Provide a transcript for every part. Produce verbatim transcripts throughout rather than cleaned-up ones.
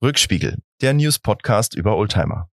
Rückspiegel, der News-Podcast über Oldtimer.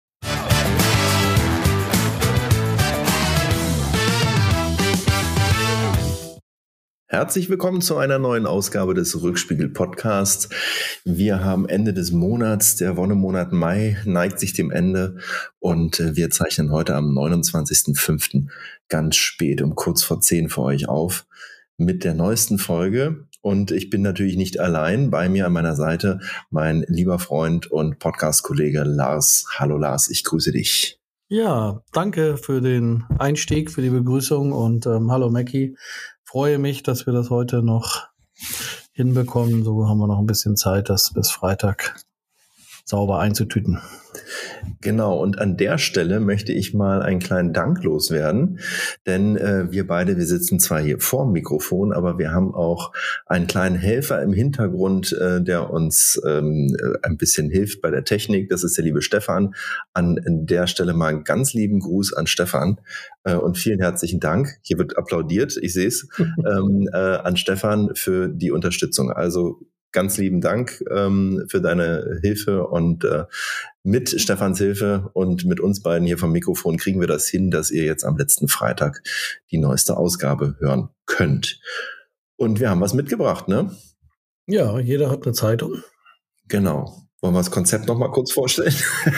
Herzlich willkommen zu einer neuen Ausgabe des Rückspiegel-Podcasts. Wir haben Ende des Monats, der Wonnemonat Mai neigt sich dem Ende und wir zeichnen heute am neunundzwanzigsten fünften ganz spät um kurz vor zehn für euch auf mit der neuesten Folge. Und ich bin natürlich nicht allein. Bei mir an meiner Seite mein lieber Freund und Podcast-Kollege Lars. Hallo Lars, ich grüße dich. Ja, danke für den Einstieg, für die Begrüßung und ähm, hallo Mackie. Freue mich, dass wir das heute noch hinbekommen. So haben wir noch ein bisschen Zeit, das bis Freitag sauber einzutüten. Genau, und an der Stelle möchte ich mal einen kleinen Dank loswerden, denn äh, wir beide, wir sitzen zwar hier vorm Mikrofon, aber wir haben auch einen kleinen Helfer im Hintergrund, äh, der uns ähm, ein bisschen hilft bei der Technik. Das ist der liebe Stefan. An der Stelle mal einen ganz lieben Gruß an Stefan äh, und vielen herzlichen Dank. Hier wird applaudiert, ich sehe es, ähm, äh, an Stefan für die Unterstützung. Also ganz lieben Dank ähm, für deine Hilfe und äh, mit Stefans Hilfe und mit uns beiden hier vom Mikrofon kriegen wir das hin, dass ihr jetzt am letzten Freitag die neueste Ausgabe hören könnt. Und wir haben was mitgebracht, ne? Ja, jeder hat eine Zeitung. Genau. Wollen wir das Konzept noch mal kurz vorstellen?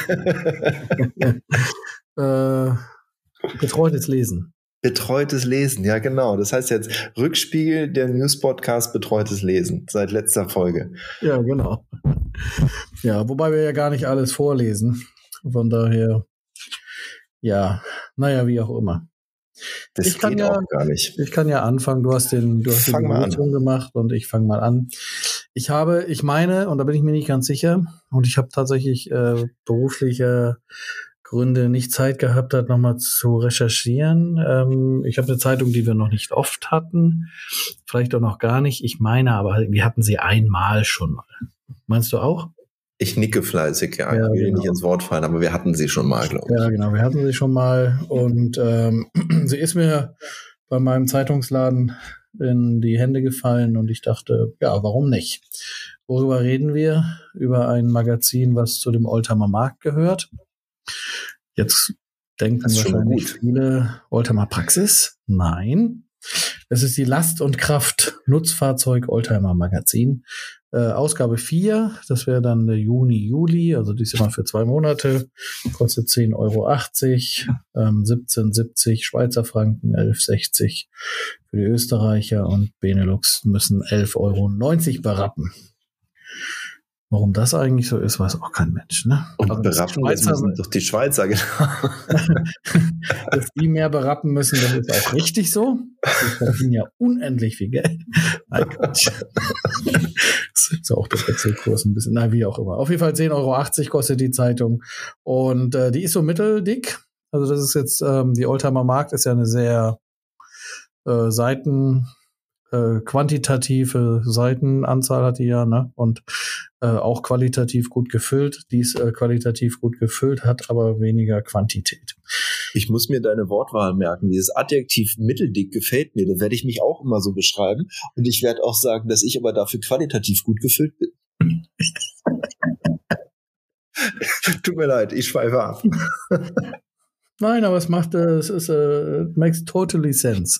äh, betreutes Lesen. Betreutes Lesen, ja genau. Das heißt jetzt Rückspiegel, der News-Podcast Betreutes Lesen, seit letzter Folge. Ja, genau. Ja, wobei wir ja gar nicht alles vorlesen. Von daher, ja, naja, wie auch immer. Das ich kann geht ja, auch gar nicht. Ich kann ja anfangen. Du hast den, du hast Fang die Begrüßung gemacht und ich fange mal an. Ich habe, ich meine, und da bin ich mir nicht ganz sicher, und ich habe tatsächlich äh, berufliche Gründe nicht Zeit gehabt hat, nochmal zu recherchieren. Ähm, ich habe eine Zeitung, die wir noch nicht oft hatten, vielleicht auch noch gar nicht. Ich meine aber, wir hatten sie einmal schon mal. Meinst du auch? Ich nicke fleißig, ja. ja ich will genau. nicht ins Wort fallen, aber wir hatten sie schon mal, glaube ich. Ja, genau, wir hatten sie schon mal. Und ähm, sie ist mir bei meinem Zeitungsladen in die Hände gefallen und ich dachte, ja, warum nicht? Worüber reden wir? Über ein Magazin, was zu dem Oldtimer Markt gehört. Jetzt denken wahrscheinlich viele, Oldtimer Praxis? Nein. Es ist die Last und Kraft Nutzfahrzeug Oldtimer Magazin. Äh, Ausgabe vier, das wäre dann der Juni, Juli, also diesmal für zwei Monate, kostet zehn Euro achtzig, ähm, siebzehn siebzig Schweizer Franken, elf sechzig für die Österreicher und Benelux müssen elf Euro neunzig berappen. Warum das eigentlich so ist, weiß auch kein Mensch. Ne? Und also berappen müssen doch die Schweizer, genau. Dass die mehr berappen müssen, das ist auch richtig so. Die verdienen ja unendlich viel Geld. Nein, Quatsch. Das ist auch der Wechselkurs ein bisschen, na wie auch immer. Auf jeden Fall zehn Euro achtzig kostet die Zeitung und äh, die ist so mitteldick. Also das ist jetzt, ähm, die Oldtimer Markt ist ja eine sehr äh, Seiten... Äh, quantitative Seitenanzahl hat die ja, ne? Und äh, auch qualitativ gut gefüllt. Die ist äh, qualitativ gut gefüllt, hat aber weniger Quantität. Ich muss mir deine Wortwahl merken. Dieses Adjektiv mitteldick gefällt mir. Da werde ich mich auch immer so beschreiben. Und ich werde auch sagen, dass ich aber dafür qualitativ gut gefüllt bin. Tut mir leid, ich schweife ab. Nein, aber es macht, es ist, uh, it makes totally sense.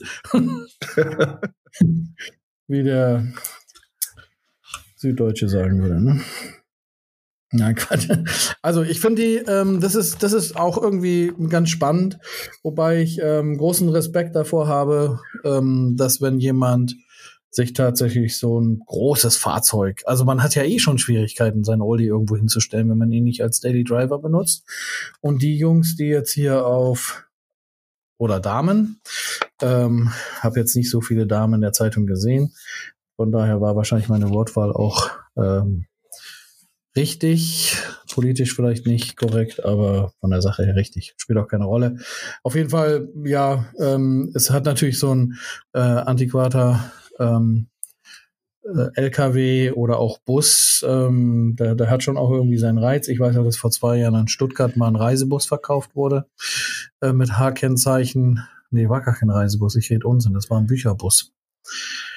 Wie der Süddeutsche sagen würde, ne? Nein, Quatsch. Also ich finde die, ähm, das ist, das ist auch irgendwie ganz spannend, wobei ich ähm, großen Respekt davor habe, ähm, dass wenn jemand sich tatsächlich so ein großes Fahrzeug, also man hat ja eh schon Schwierigkeiten, seinen Oldie irgendwo hinzustellen, wenn man ihn nicht als Daily Driver benutzt. Und die Jungs, die jetzt hier auf, oder Damen, ähm, habe jetzt nicht so viele Damen in der Zeitung gesehen, von daher war wahrscheinlich meine Wortwahl auch ähm, richtig, politisch vielleicht nicht korrekt, aber von der Sache her richtig, spielt auch keine Rolle. Auf jeden Fall, ja, ähm, es hat natürlich so ein äh, antiquater ähm, äh, L K W oder auch Bus, ähm, der, der hat schon auch irgendwie seinen Reiz. Ich weiß auch, dass vor zwei Jahren in Stuttgart mal ein Reisebus verkauft wurde äh, mit H-Kennzeichen. Nee, war gar kein Reisebus, ich rede Unsinn, das war ein Bücherbus.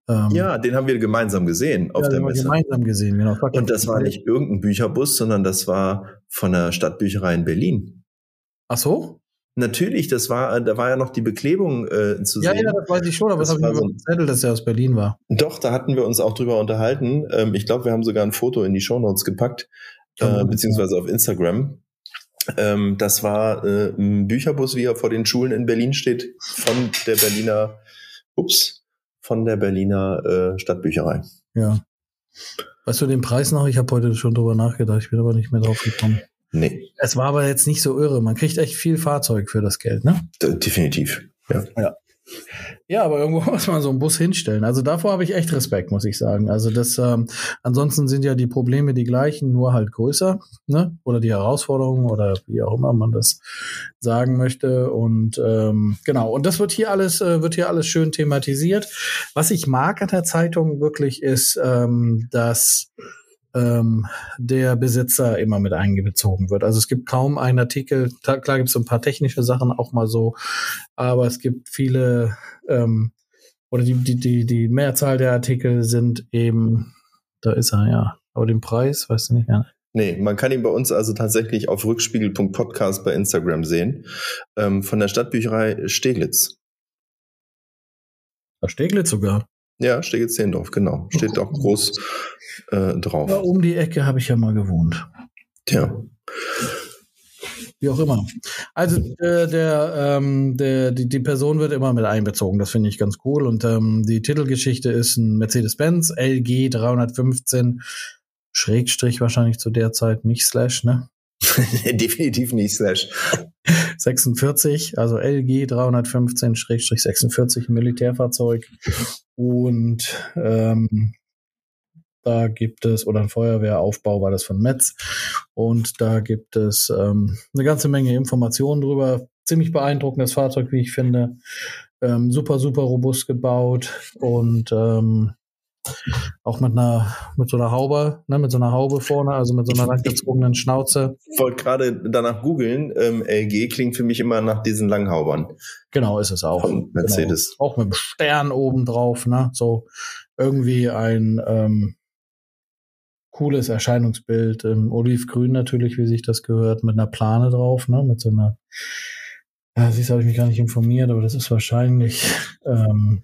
Ähm, ja, den haben wir gemeinsam gesehen auf ja, der den haben wir Messe. gemeinsam gesehen, genau. Und das war nicht irgendein Bücherbus, sondern das war von der Stadtbücherei in Berlin. Ach so? Natürlich, das war, da war ja noch die Beklebung äh, zu Ja, sehen. ja, das weiß ich schon, aber Das das habe ich war mir so ein- Zettel, dass er aus Berlin war. Doch, da hatten wir uns auch drüber unterhalten. Ähm, ich glaube, wir haben sogar ein Foto in die Shownotes gepackt, äh, beziehungsweise auf Instagram. Ähm, das war äh, ein Bücherbus, wie er vor den Schulen in Berlin steht, von der Berliner, ups, von der Berliner äh, Stadtbücherei. Ja. Weißt du den Preis noch? Ich habe heute schon drüber nachgedacht, ich bin aber nicht mehr drauf gekommen. Nee, Es war aber jetzt nicht so irre. Man kriegt echt viel Fahrzeug für das Geld, ne? d- definitiv. Ja. Ja. Ja, aber irgendwo muss man so einen Bus hinstellen. Also davor habe ich echt Respekt, muss ich sagen. Also das, ähm, ansonsten sind ja die Probleme die gleichen, nur halt größer, ne? Oder die Herausforderungen oder wie auch immer man das sagen möchte. Und ähm, genau. Und das wird hier alles, äh, wird hier alles schön thematisiert. Was ich mag an der Zeitung wirklich ist, ähm, dass ähm, der Besitzer immer mit eingezogen wird. Also es gibt kaum einen Artikel, klar, klar gibt es so ein paar technische Sachen auch mal so, aber es gibt viele, ähm, oder die, die, die, die Mehrzahl der Artikel sind eben, da ist er, ja. Aber den Preis, weißt du nicht, ja. Nee, man kann ihn bei uns also tatsächlich auf rückspiegel punkt podcast bei Instagram sehen. Ähm, von der Stadtbücherei Steglitz. Da Steglitz sogar. Ja, Steglitz-Zehlendorf, genau. Steht auch groß äh, drauf. Ja, um die Ecke habe ich ja mal gewohnt. Tja. Wie auch immer. Also äh, der, ähm, der, die, die Person wird immer mit einbezogen. Das finde ich ganz cool. Und ähm, die Titelgeschichte ist ein Mercedes-Benz L G dreihundertfünfzehn, Schrägstrich wahrscheinlich zu der Zeit, nicht Slash, ne? Definitiv nicht Slash. sechsundvierzig, also L G dreihundertfünfzehn Schrägstrich sechsundvierzig, ein Militärfahrzeug. Und ähm, da gibt es, oder ein Feuerwehraufbau war das von Metz. Und da gibt es ähm, eine ganze Menge Informationen drüber. Ziemlich beeindruckendes Fahrzeug, wie ich finde. Ähm, super, super robust gebaut und ähm, auch mit einer, mit so einer Haube, ne, mit so einer Haube vorne, also mit so einer langgezogenen Schnauze. Ich wollte gerade danach googeln. Ähm, L G klingt für mich immer nach diesen Langhaubern. Genau, ist es auch. Von Mercedes. Genau. Auch mit einem Stern oben drauf, ne? So irgendwie ein ähm, cooles Erscheinungsbild. Ähm, Olivgrün natürlich, wie sich das gehört, mit einer Plane drauf, ne? Mit so einer, ja, siehst du, habe ich mich gar nicht informiert, aber das ist wahrscheinlich, ähm,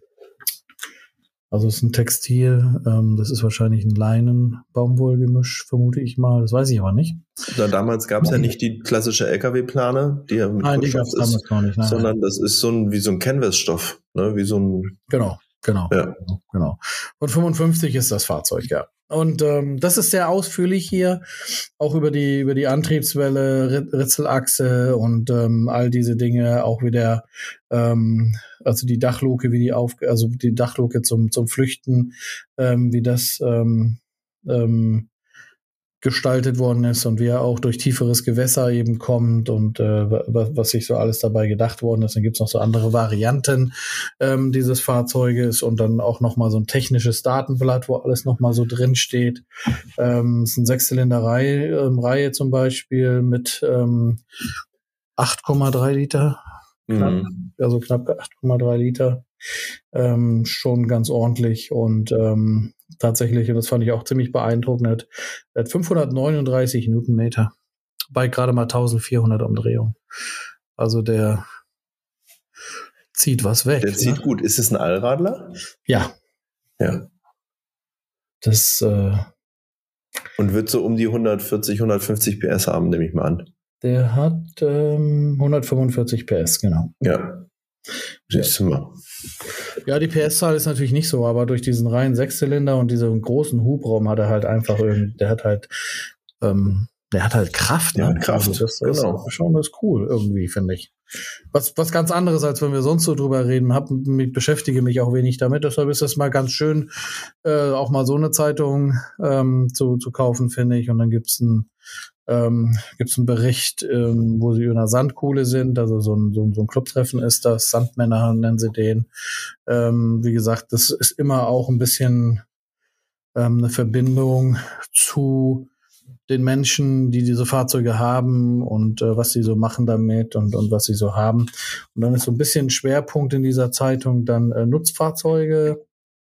also es ist ein Textil, ähm, das ist wahrscheinlich ein Leinen-Baumwollgemisch, vermute ich mal. Das weiß ich aber nicht. Da damals gab es ja nicht die klassische L K W-Plane, die ja mit Nein, die Kunststoff gab es ist, damals noch nicht. Nein, sondern nein. das ist so ein wie so ein Canvas-Stoff, ne? Wie so ein Genau, genau, Ja. genau, genau. Und fünfundfünfzig ist das Fahrzeug, ja. Und ähm, das ist sehr ausführlich hier, auch über die über die Antriebswelle, Rit- Ritzelachse und ähm, all diese Dinge, auch wieder ähm, also die Dachluke, wie die auf, also die Dachluke zum zum Flüchten, ähm, wie das ähm, ähm, gestaltet worden ist und wie er auch durch tieferes Gewässer eben kommt und äh, was, was sich so alles dabei gedacht worden ist. Dann gibt's noch so andere Varianten ähm, dieses Fahrzeuges und dann auch noch mal so ein technisches Datenblatt, wo alles noch mal so drin steht. Ähm, es ist eine Sechszylinder-Reihe ähm, Reihe zum Beispiel mit ähm, acht Komma drei Liter, knapp, Mhm. also knapp acht Komma drei Liter. Ähm, schon ganz ordentlich und ähm, tatsächlich, und das fand ich auch ziemlich beeindruckend, er hat fünfhundertneununddreißig Newtonmeter bei gerade mal eintausendvierhundert Umdrehungen. Also der zieht was weg. Der ne? zieht gut. Ist es ein Allradler? Ja, Ja. das äh, Und wird so um die hundertvierzig, hundertfünfzig P S haben, nehme ich mal an. der hat ähm, hundertfünfundvierzig P S, genau. Ja. Siehst du mal. Ja, die P S-Zahl ist natürlich nicht so, aber durch diesen reinen Sechszylinder und diesen großen Hubraum hat er halt einfach irgendwie, der hat halt, ähm, der hat halt Kraft, Der ne? hat Kraft, Also das, das genau. ist schon das ist cool irgendwie, finde ich. Was, was ganz anderes, als wenn wir sonst so drüber reden. Hab, mich, beschäftige mich auch wenig damit. Deshalb ist das mal ganz schön, äh, auch mal so eine Zeitung ähm, zu, zu kaufen, finde ich. Und dann gibt's ein ähm, gibt's einen Bericht, ähm, wo sie in einer Sandkuhle sind, also so ein, so ein, so ein Clubtreffen ist das, Sandmänner nennen sie den. Ähm, wie gesagt, das ist immer auch ein bisschen ähm, eine Verbindung zu den Menschen, die diese Fahrzeuge haben und äh, was sie so machen damit und, und was sie so haben. Und dann ist so ein bisschen Schwerpunkt in dieser Zeitung dann äh, Nutzfahrzeuge,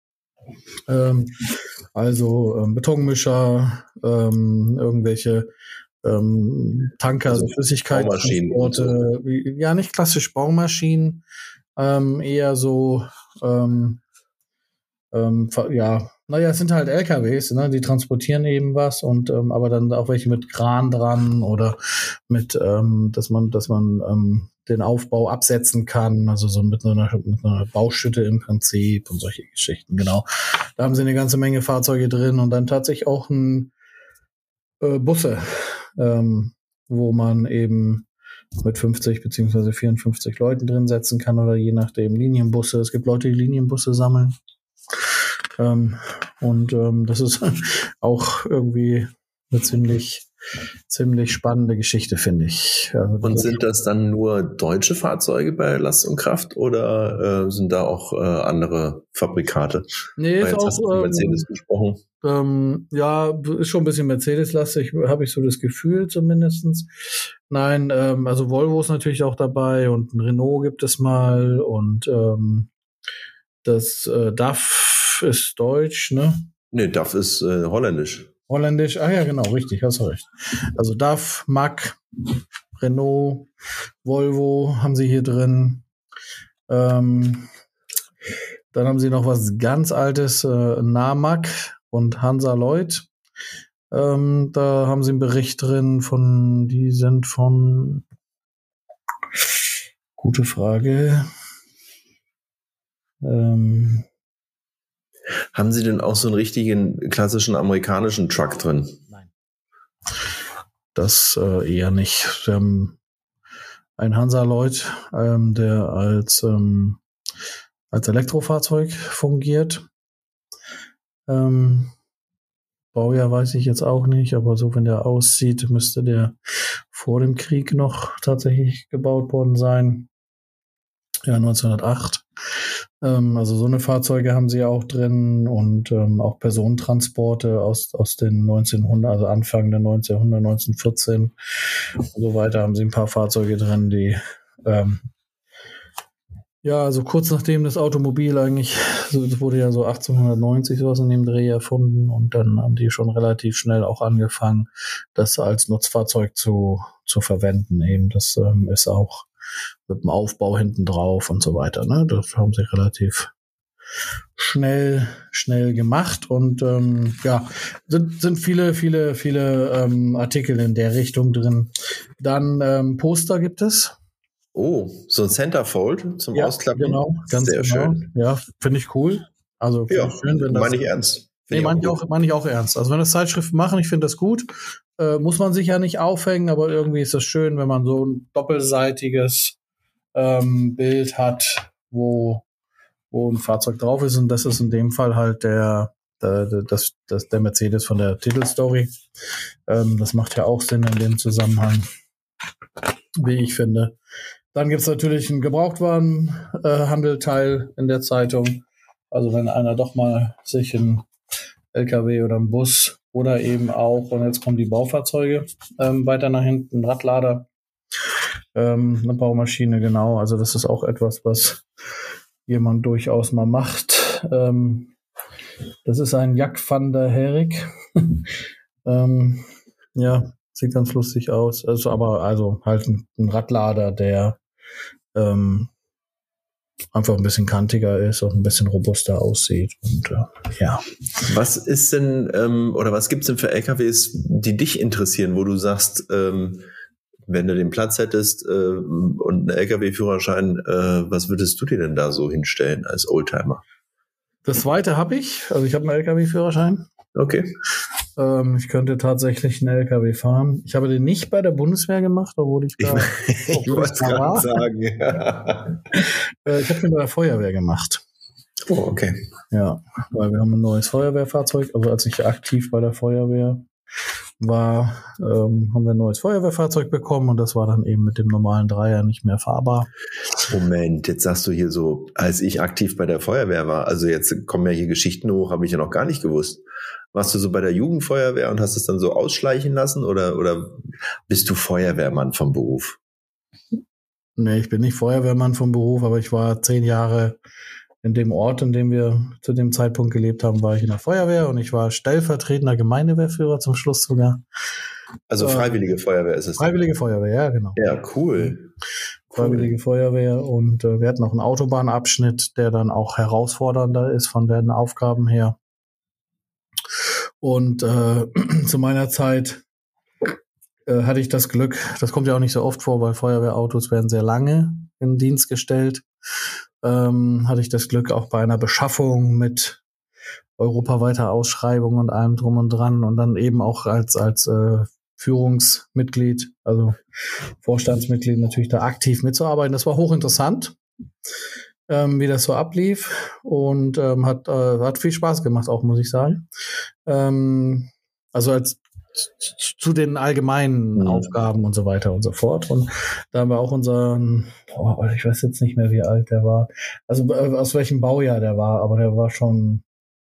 Ähm, also ähm, Betonmischer, ähm, irgendwelche ähm, Tanker, also Flüssigkeitstransporte. Ja, nicht klassisch Baumaschinen, ähm, eher so, ähm, ähm, ja, naja, es sind halt L K Ws, ne? Die transportieren eben was und ähm, aber dann auch welche mit Kran dran oder mit, ähm, dass man, dass man ähm, den Aufbau absetzen kann, also so mit einer, mit einer Bauschütte im Prinzip und solche Geschichten, genau. Da haben sie eine ganze Menge Fahrzeuge drin und dann tatsächlich auch ein äh, Busse, ähm, wo man eben mit fünfzig beziehungsweise vierundfünfzig Leuten drin setzen kann oder je nachdem Linienbusse. Es gibt Leute, die Linienbusse sammeln. Ähm, und ähm, das ist auch irgendwie eine ziemlich, ziemlich spannende Geschichte, finde ich. Also, und sind das dann nur deutsche Fahrzeuge bei Last und Kraft oder äh, sind da auch äh, andere Fabrikate? Nee, ist jetzt auch, hast du von Mercedes ähm, gesprochen. Ähm, ja, ist schon ein bisschen Mercedes-lastig, habe ich so das Gefühl zumindestens. Nein, ähm, also Volvo ist natürlich auch dabei und ein Renault gibt es mal und ähm, das äh, D A F ist deutsch, ne? Nee, D A F ist äh, holländisch. Holländisch, ah ja, genau, richtig, hast du recht. Also D A F, M A C, Renault, Volvo haben sie hier drin. Ähm, dann haben sie noch was ganz Altes, äh, Namag und Hansa Lloyd. Ähm, da haben sie einen Bericht drin von, die sind von, gute Frage. Ähm, haben sie denn auch so einen richtigen klassischen amerikanischen Truck drin? Nein. Das äh, eher nicht. Sie haben ein Hansa Lloyd, ähm, der als, ähm, als Elektrofahrzeug fungiert. Ähm, Baujahr weiß ich jetzt auch nicht, aber so wenn der aussieht, müsste der vor dem Krieg noch tatsächlich gebaut worden sein. Ja, neunzehnhundertacht. Ähm, also so eine Fahrzeuge haben sie auch drin und ähm, auch Personentransporte aus, aus den neunzehnhundert, also Anfang der neunzehnhundert, neunzehnhundertvierzehn und so weiter haben sie ein paar Fahrzeuge drin, die ähm, ja, also kurz nachdem das Automobil eigentlich, so, das wurde ja so achtzehnhundertneunzig sowas in dem Dreh erfunden und dann haben die schon relativ schnell auch angefangen, das als Nutzfahrzeug zu, zu verwenden eben. Das ähm, ist auch mit dem Aufbau hinten drauf und so weiter, ne? Das haben sie relativ schnell, schnell gemacht und ähm, ja, sind, sind viele, viele, viele ähm, Artikel in der Richtung drin. Dann ähm, Poster gibt es. Oh, so ein Centerfold zum Ja, Ausklappen. genau, ganz Sehr genau. schön. Ja, finde ich cool. Also Ja, schön, wenn das. meine ich ernst. Nee, meine ich auch, meine ich auch ernst. Also wenn das Zeitschriften machen, ich finde das gut. Äh, muss man sich ja nicht aufhängen, aber irgendwie ist das schön, wenn man so ein doppelseitiges ähm, Bild hat, wo, wo ein Fahrzeug drauf ist. Und das ist in dem Fall halt der, der, der, das, das, der Mercedes von der Titelstory. Ähm, das macht ja auch Sinn in dem Zusammenhang, wie ich finde. Dann gibt's natürlich einen Gebrauchtwarenhandelteil in der Zeitung. Also wenn einer doch mal sich einen L K W oder einen Bus oder eben auch, und jetzt kommen die Baufahrzeuge ähm, weiter nach hinten, ein Radlader, ähm, eine Baumaschine, genau. Also das ist auch etwas, was jemand durchaus mal macht. Ähm, das ist ein Jack van der Herik. ähm, ja, sieht ganz lustig aus. Also aber also halt ein, ein Radlader, der ähm, einfach ein bisschen kantiger ist und ein bisschen robuster aussieht. Und äh, ja. Was ist denn, ähm, oder was gibt's denn für L K Ws, die dich interessieren, wo du sagst, ähm, wenn du den Platz hättest äh, und einen L K W-Führerschein, äh, was würdest du dir denn da so hinstellen als Oldtimer? Das zweite habe ich. Also ich habe einen L K W-Führerschein. Okay. Ähm, ich könnte tatsächlich einen L K W fahren. Ich habe den nicht bei der Bundeswehr gemacht, obwohl ich da, ich, ich wollte es gerade sagen. äh, ich habe den bei der Feuerwehr gemacht. Oh, okay. Ja, weil wir haben ein neues Feuerwehrfahrzeug. Also als ich aktiv bei der Feuerwehr war, ähm, haben wir ein neues Feuerwehrfahrzeug bekommen und das war dann eben mit dem normalen Dreier nicht mehr fahrbar. Moment, jetzt sagst du hier so, als ich aktiv bei der Feuerwehr war, also jetzt kommen ja hier Geschichten hoch, habe ich ja noch gar nicht gewusst. Warst du so bei der Jugendfeuerwehr und hast es dann so ausschleichen lassen oder, oder bist du Feuerwehrmann vom Beruf? Nee, ich bin nicht Feuerwehrmann vom Beruf, aber ich war zehn Jahre in dem Ort, in dem wir zu dem Zeitpunkt gelebt haben, war ich in der Feuerwehr und ich war stellvertretender Gemeindewehrführer zum Schluss sogar. Also Freiwillige ähm, Feuerwehr ist es. Freiwillige Feuerwehr, ja, genau. Ja, cool. Freiwillige cool. Feuerwehr und äh, wir hatten noch einen Autobahnabschnitt, der dann auch herausfordernder ist von den Aufgaben her. Und äh, zu meiner Zeit äh, hatte ich das Glück, das kommt ja auch nicht so oft vor, weil Feuerwehrautos werden sehr lange in Dienst gestellt, ähm, hatte ich das Glück, auch bei einer Beschaffung mit europaweiter Ausschreibung und allem drum und dran und dann eben auch als als äh, Führungsmitglied, also Vorstandsmitglied natürlich da aktiv mitzuarbeiten. Das war hochinteressant, ähm, wie das so ablief und ähm, hat äh, hat viel Spaß gemacht auch, muss ich sagen. Ähm, also als zu den allgemeinen mhm. Aufgaben und so weiter und so fort. Und da haben wir auch unseren, oh, ich weiß jetzt nicht mehr, wie alt der war, also äh, aus welchem Baujahr der war, aber der war schon.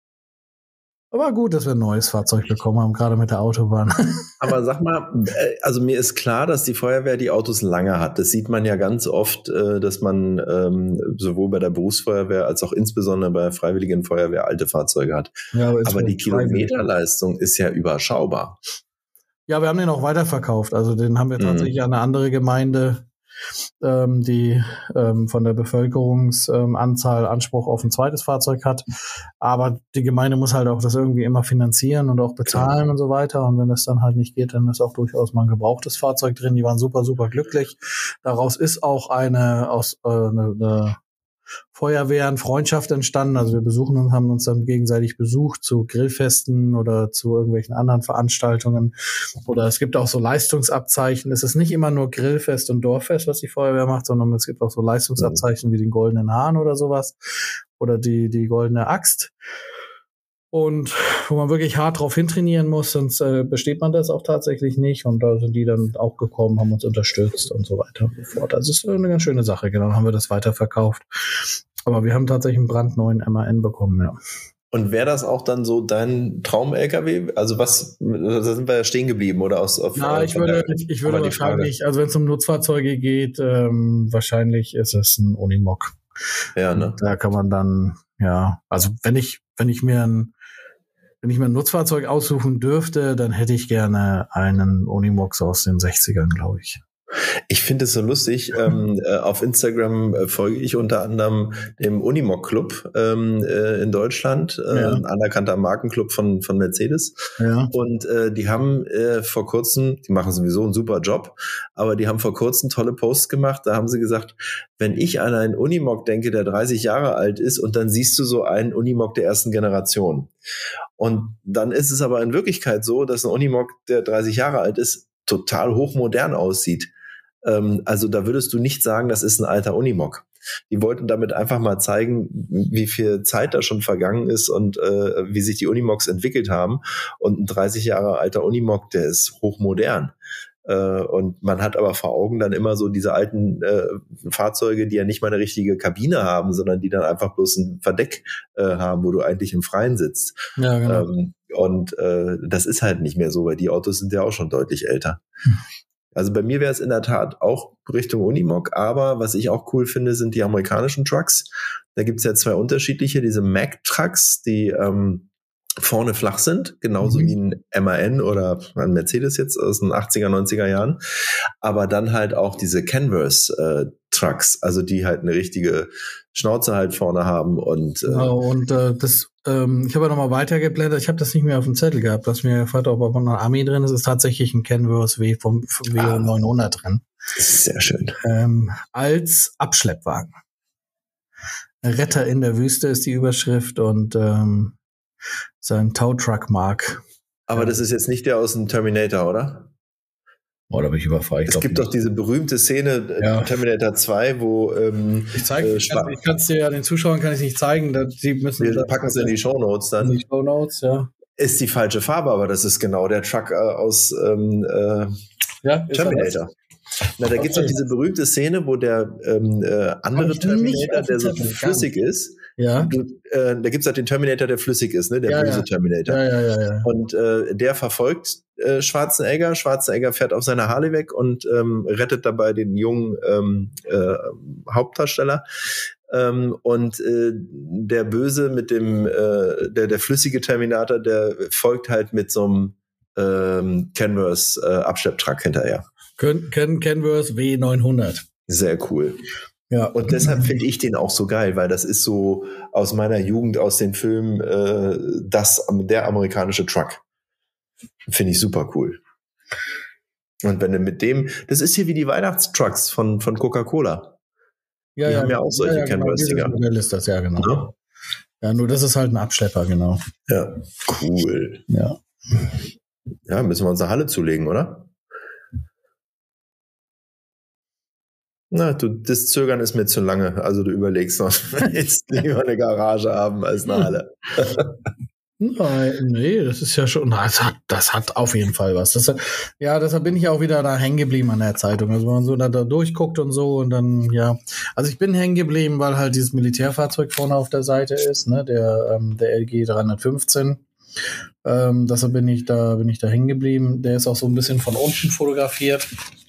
Aber gut, dass wir ein neues Fahrzeug bekommen haben, gerade mit der Autobahn. Aber sag mal, also mir ist klar, dass die Feuerwehr die Autos lange hat. Das sieht man ja ganz oft, dass man ähm, sowohl bei der Berufsfeuerwehr als auch insbesondere bei der Freiwilligen Feuerwehr alte Fahrzeuge hat. Ja, aber aber die Kilometerleistung ist ja überschaubar. Ja, wir haben den auch weiterverkauft. Also den haben wir tatsächlich mhm. an eine andere Gemeinde, ähm, die ähm, von der Bevölkerungsanzahl ähm, Anspruch auf ein zweites Fahrzeug hat. Aber die Gemeinde muss halt auch das irgendwie immer finanzieren und auch bezahlen Klar. und so weiter. Und wenn das dann halt nicht geht, dann ist auch durchaus mal ein gebrauchtes Fahrzeug drin. Die waren super, super glücklich. Daraus ist auch eine, aus, äh, eine, eine Feuerwehren-Freundschaft entstanden. Also wir besuchen und haben uns dann gegenseitig besucht zu Grillfesten oder zu irgendwelchen anderen Veranstaltungen. Oder es gibt auch so Leistungsabzeichen. Es ist nicht immer nur Grillfest und Dorffest, was die Feuerwehr macht, sondern es gibt auch so Leistungsabzeichen wie den Goldenen Hahn oder sowas. Oder die, die Goldene Axt. Und wo man wirklich hart drauf hintrainieren muss, sonst äh, besteht man das auch tatsächlich nicht. Und da sind die dann auch gekommen, haben uns unterstützt und so weiter und so fort. Das ist eine ganz schöne Sache, genau. Dann haben wir das weiterverkauft. Aber wir haben tatsächlich einen brandneuen M A N bekommen, ja. Und wäre das auch dann so dein Traum-L K W? Also was, da sind wir ja stehen geblieben, oder aus? Auf, Na, ich würde, der, ich würde wahrscheinlich, also wenn es um Nutzfahrzeuge geht, ähm, wahrscheinlich ist es ein Unimog. Ja, ne? Und da kann man dann, ja, also wenn ich, wenn ich mir ein Wenn ich mir ein Nutzfahrzeug aussuchen dürfte, dann hätte ich gerne einen Unimog aus den sechzigern, glaube ich. Ich finde es so lustig. ähm, äh, auf Instagram äh, folge ich unter anderem dem Unimog Club ähm, äh, in Deutschland, äh, ja. ein anerkannter Markenclub von von Mercedes. Ja. Und äh, die haben äh, vor kurzem, die machen sowieso einen super Job, aber die haben vor kurzem tolle Posts gemacht. Da haben sie gesagt, wenn ich an einen Unimog denke, der dreißig Jahre alt ist, und dann siehst du so einen Unimog der ersten Generation. Und dann ist es aber in Wirklichkeit so, dass ein Unimog, der dreißig Jahre alt ist, total hochmodern aussieht. Ähm, also da würdest du nicht sagen, das ist ein alter Unimog. Die wollten damit einfach mal zeigen, wie viel Zeit da schon vergangen ist und äh, wie sich die Unimogs entwickelt haben. Und ein dreißig Jahre alter Unimog, der ist hochmodern. Äh, und man hat aber vor Augen dann immer so diese alten äh, Fahrzeuge, die ja nicht mal eine richtige Kabine haben, sondern die dann einfach bloß ein Verdeck äh, haben, wo du eigentlich im Freien sitzt. Ja, genau. Ähm, und äh, das ist halt nicht mehr so, weil die Autos sind ja auch schon deutlich älter. Hm. Also bei mir wäre es in der Tat auch Richtung Unimog, aber was ich auch cool finde, sind die amerikanischen Trucks. Da gibt es ja zwei unterschiedliche, diese Mack-Trucks, die ähm, vorne flach sind, genauso mhm. wie ein M A N oder ein Mercedes jetzt aus den achtziger, neunziger Jahren, aber dann halt auch diese Canvas-Trucks, also die halt eine richtige Schnauze halt vorne haben und äh, genau, und äh, das ähm, ich habe ja nochmal weitergeblättert, ich habe das nicht mehr auf dem Zettel gehabt, was mir gefragt, ob von einer Army drin ist, ist tatsächlich ein Canvas W vom W neunhundert drin. Das ist sehr schön. Ähm, als Abschleppwagen. Retter in der Wüste ist die Überschrift und ähm, sein Tow-Truck-Mark. Aber ja. Das ist jetzt nicht der aus dem Terminator, oder? Oh, da bin ich überfragt. Es gibt nicht. Doch diese berühmte Szene, ja. Terminator zwei, wo ähm, ich zeige, äh, ich kann es dir ja den Zuschauern kann ich nicht zeigen, dass sie müssen. Wir packen es in die Shownotes dann. In die Shownotes, ja. Ist die falsche Farbe, aber das ist genau der Truck äh, aus ähm, äh, ja, Terminator. Na, da okay. Gibt's doch diese berühmte Szene, wo der ähm, äh, andere Terminator, der so flüssig ist, ja. du, äh, da gibt's halt den Terminator, der flüssig ist, ne, der ja, böse ja. Terminator. Ja, ja, ja, ja. Und äh, der verfolgt äh, Schwarzenegger. Schwarzenegger fährt auf seiner Harley weg und ähm, rettet dabei den jungen ähm, äh, Hauptdarsteller. Ähm, und äh, der Böse mit dem, äh, der, der flüssige Terminator, der folgt halt mit so einem ähm, Canvas äh, Abschlepptruck hinterher. Ken, Ken, Canvas W neunhundert. Sehr cool. Ja. Und deshalb finde ich den auch so geil, weil das ist so aus meiner Jugend, aus den Filmen, äh, das, der amerikanische Truck. Finde ich super cool. Und wenn du mit dem, das ist hier wie die Weihnachtstrucks von, von Coca-Cola. Ja, die ja, haben ja auch solche ja, ja, Canvas-Dinger. Genau, Modell ist das, ja, genau. Ja. Ja, nur das ist halt ein Abschlepper, genau. Ja, cool. Ja. Ja, müssen wir uns eine Halle zulegen, oder? Na, du, das Zögern ist mir zu lange. Also du überlegst noch, jetzt lieber eine Garage haben als eine Halle. Nein, nee, das ist ja schon, das hat, das hat auf jeden Fall was. Das hat, ja, deshalb bin ich auch wieder da hängen geblieben an der Zeitung. Also wenn man so da, da durchguckt und so und dann, ja. Also ich bin hängen geblieben, weil halt dieses Militärfahrzeug vorne auf der Seite ist, ne, der, ähm, der L G dreihundertfünfzehn. Ähm, deshalb bin ich da, bin ich da hängen geblieben. Der ist auch so ein bisschen von unten fotografiert.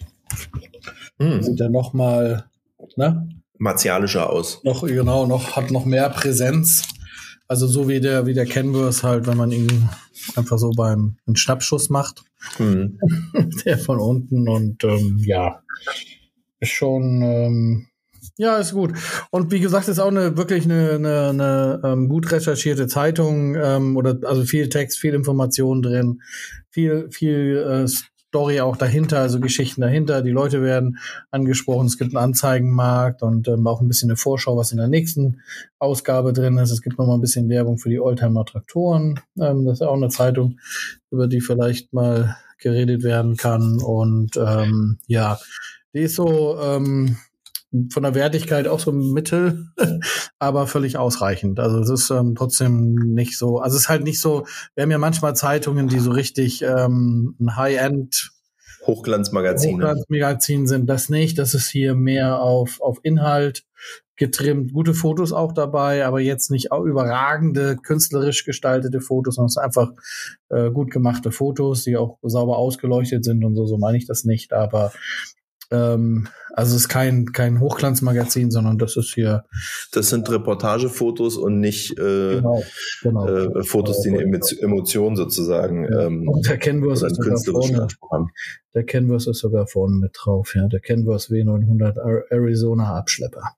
Hm. Sieht er noch mal, ne? Martialischer aus. Noch, genau, noch, hat noch mehr Präsenz. Also so wie der, wie der Canvas halt, wenn man ihn einfach so beim einen Schnappschuss macht. Hm. Der von unten und ähm, ja, ist schon, ähm, ja, ist gut. Und wie gesagt, ist auch eine wirklich eine, eine, eine ähm, gut recherchierte Zeitung, ähm, oder also viel Text, viel Information drin, viel, viel äh, Story auch dahinter, also Geschichten dahinter. Die Leute werden angesprochen. Es gibt einen Anzeigenmarkt und ähm, auch ein bisschen eine Vorschau, was in der nächsten Ausgabe drin ist. Es gibt noch mal ein bisschen Werbung für die Oldtimer-Traktoren. Ähm, das ist auch eine Zeitung, über die vielleicht mal geredet werden kann. Und ähm, ja, die ist so ähm, von der Wertigkeit auch so Mittel, aber völlig ausreichend. Also es ist ähm, trotzdem nicht so, also es ist halt nicht so, wir haben ja manchmal Zeitungen, die so richtig ähm, ein High-End Hochglanzmagazine. Hochglanzmagazin sind, das nicht. Das ist hier mehr auf, auf Inhalt getrimmt. Gute Fotos auch dabei, aber jetzt nicht auch überragende, künstlerisch gestaltete Fotos, sondern es sind einfach äh, gut gemachte Fotos, die auch sauber ausgeleuchtet sind und so, so meine ich das nicht, aber Ähm, also es ist kein, kein Hochglanzmagazin, sondern das ist hier. Das sind Reportagefotos und nicht äh, genau, genau. Äh, Fotos, die eine Emotion sozusagen ja. ähm, und der Canvas ist sogar vorne. haben. Der Canvas ist sogar vorne mit drauf, ja. Der Canvas W neunhundert Arizona Abschlepper.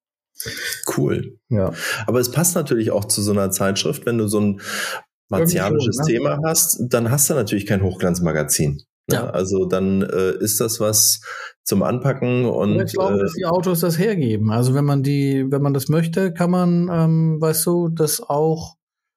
Cool. Ja. Aber es passt natürlich auch zu so einer Zeitschrift, wenn du so ein martialisches schon, ne? Thema hast, dann hast du natürlich kein Hochglanzmagazin. Ja. Also dann äh, ist das was zum Anpacken und ich glaube, äh, dass die Autos das hergeben. Also wenn man die, wenn man das möchte, kann man, ähm, weißt du, das auch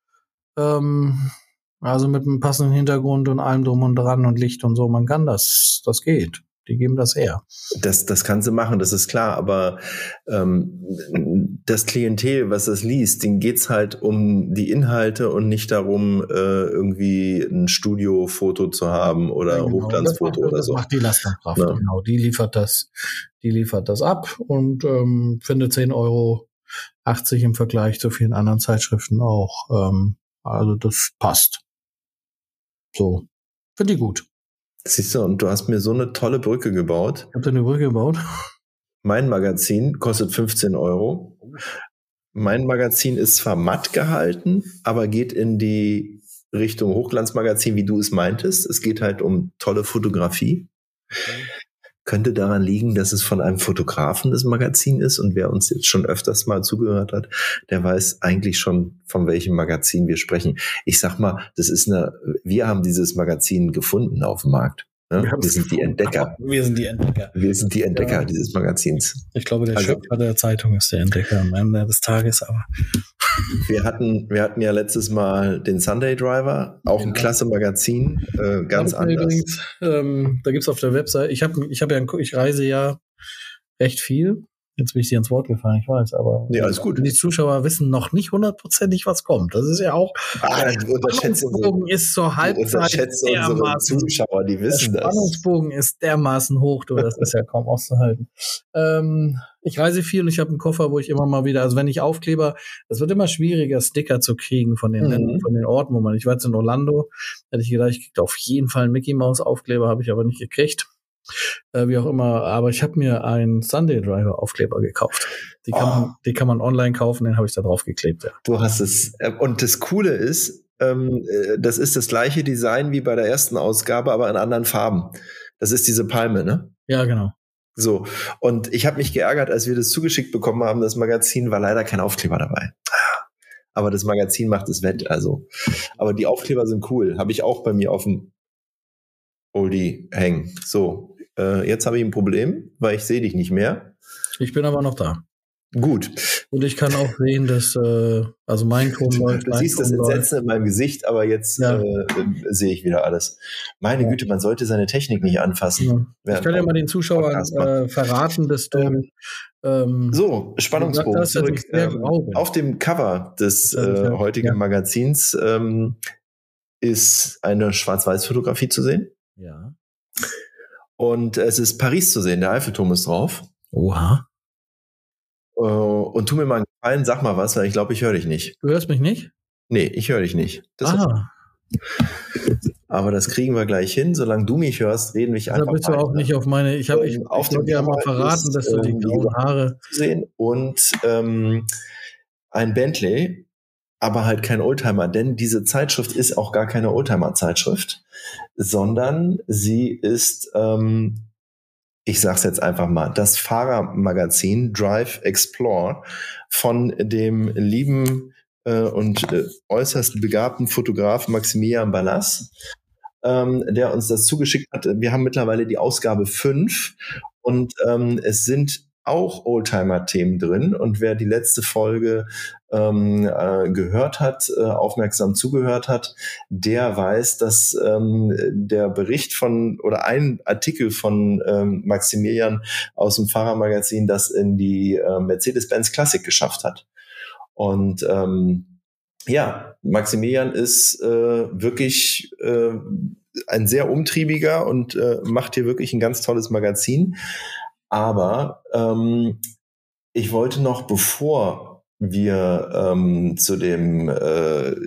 ähm, also mit einem passenden Hintergrund und allem drum und dran und Licht und so, man kann das, das geht. Die geben das her. Das, das kann sie machen, das ist klar, aber ähm, das Klientel, was das liest, denen geht's halt um die Inhalte und nicht darum, äh, irgendwie ein Studiofoto zu haben oder ja, genau. Hochglanzfoto macht, oder so. Das macht die Lastenkraft, ja. Genau. Die liefert das, die liefert das ab und ähm, finde zehn Euro achtzig im Vergleich zu vielen anderen Zeitschriften auch. Ähm, also das passt. So, finde ich gut. Siehst du, und du hast mir so eine tolle Brücke gebaut. Habt ihr eine Brücke gebaut? Mein Magazin kostet fünfzehn Euro. Mein Magazin ist zwar matt gehalten, aber geht in die Richtung Hochglanzmagazin, wie du es meintest. Es geht halt um tolle Fotografie. Okay. Könnte daran liegen, dass es von einem Fotografen das Magazin ist. Und wer uns jetzt schon öfters mal zugehört hat, der weiß eigentlich schon, von welchem Magazin wir sprechen. Ich sag mal, das ist eine, wir haben dieses Magazin gefunden auf dem Markt. Ne? Wir, wir sind gefunden. die Entdecker. Wir sind die Entdecker. Wir sind die Entdecker ja. dieses Magazins. Ich glaube, der also, Schöpfer der Zeitung ist der Entdecker am Ende des Tages, aber. Wir hatten, wir hatten ja letztes Mal den Sunday Driver, auch ein ja. klasse Magazin, äh, ganz anders. Übrigens, ähm, da gibt's auf der Website, ich habe ich hab ja, ich reise ja recht viel. Jetzt bin ich dir ins Wort gefallen, ich weiß, aber nee, alles gut. Die Zuschauer wissen noch nicht hundertprozentig, was kommt. Das ist ja auch, ah, der Spannungsbogen ist zur Halbzeit dermaßen, Zuschauer, die wissen der Spannungsbogen das. ist dermaßen hoch, du, das ist ja kaum auszuhalten. Ähm, ich reise viel und ich habe einen Koffer, wo ich immer mal wieder, also wenn ich Aufkleber, es wird immer schwieriger, Sticker zu kriegen von den, mhm. von den Orten, wo man, ich war jetzt in Orlando, hätte ich gedacht, ich kriege auf jeden Fall einen Mickey Mouse Aufkleber, habe ich aber nicht gekriegt. Äh, wie auch immer, aber ich habe mir einen Sunday Driver Aufkleber gekauft. Die kann, oh. man, die kann man online kaufen, den habe ich da drauf geklebt. Ja. Du hast es. Und das Coole ist, ähm, das ist das gleiche Design wie bei der ersten Ausgabe, aber in anderen Farben. Das ist diese Palme, ne? Ja, genau. So, und ich habe mich geärgert, als wir das zugeschickt bekommen haben, das Magazin, war leider kein Aufkleber dabei. Aber das Magazin macht es wett, also. Aber die Aufkleber sind cool, habe ich auch bei mir auf dem Oldie hängen. So, äh, jetzt habe ich ein Problem, weil ich sehe dich nicht mehr. Ich bin aber noch da. Gut. Und ich kann auch sehen, dass, äh, also mein Ton läuft. Du siehst das Entsetzen in meinem Gesicht, aber jetzt ja. äh, sehe ich wieder alles. Meine ja. Güte, man sollte seine Technik nicht anfassen. Ja. Ich kann ja mal den Zuschauern äh, verraten, dass du ähm, ähm, so, Spannungsbogen das, zurück. Ähm, auf dem Cover des äh, heutigen ja. Magazins ähm, ist eine Schwarz-Weiß-Fotografie zu sehen. Ja. Und es ist Paris zu sehen, der Eiffelturm ist drauf. Oha. Und tu mir mal einen Gefallen, sag mal was, weil ich glaube, ich höre dich nicht. Du hörst mich nicht? Nee, ich höre dich nicht. Das ah. Aber das kriegen wir gleich hin. Solange du mich hörst, reden wir einfach weiter. Da bist du auch nicht auf meine... Ich habe ich, ähm, auf ich wollte ja mal verraten, ist, dass du die ähm, grauen Haare... sehen und ähm, ein Bentley, aber halt kein Oldtimer, denn diese Zeitschrift ist auch gar keine Oldtimer-Zeitschrift, sondern sie ist... Ähm, ich sag's jetzt einfach mal, das Fahrermagazin Drive Explore von dem lieben äh, und äh, äußerst begabten Fotograf Maximilian Ballas, ähm, der uns das zugeschickt hat. Wir haben mittlerweile die Ausgabe fünf und ähm, es sind auch Oldtimer-Themen drin. Und wer die letzte Folge ähm, äh, gehört hat, äh, aufmerksam zugehört hat, der weiß, dass ähm, der Bericht von oder ein Artikel von ähm, Maximilian aus dem Fahrermagazin das in die äh, Mercedes-Benz Classic geschafft hat. Und ähm, ja, Maximilian ist äh, wirklich äh, ein sehr umtriebiger und äh, macht hier wirklich ein ganz tolles Magazin. Aber ähm, ich wollte noch, bevor wir ähm, zu dem äh,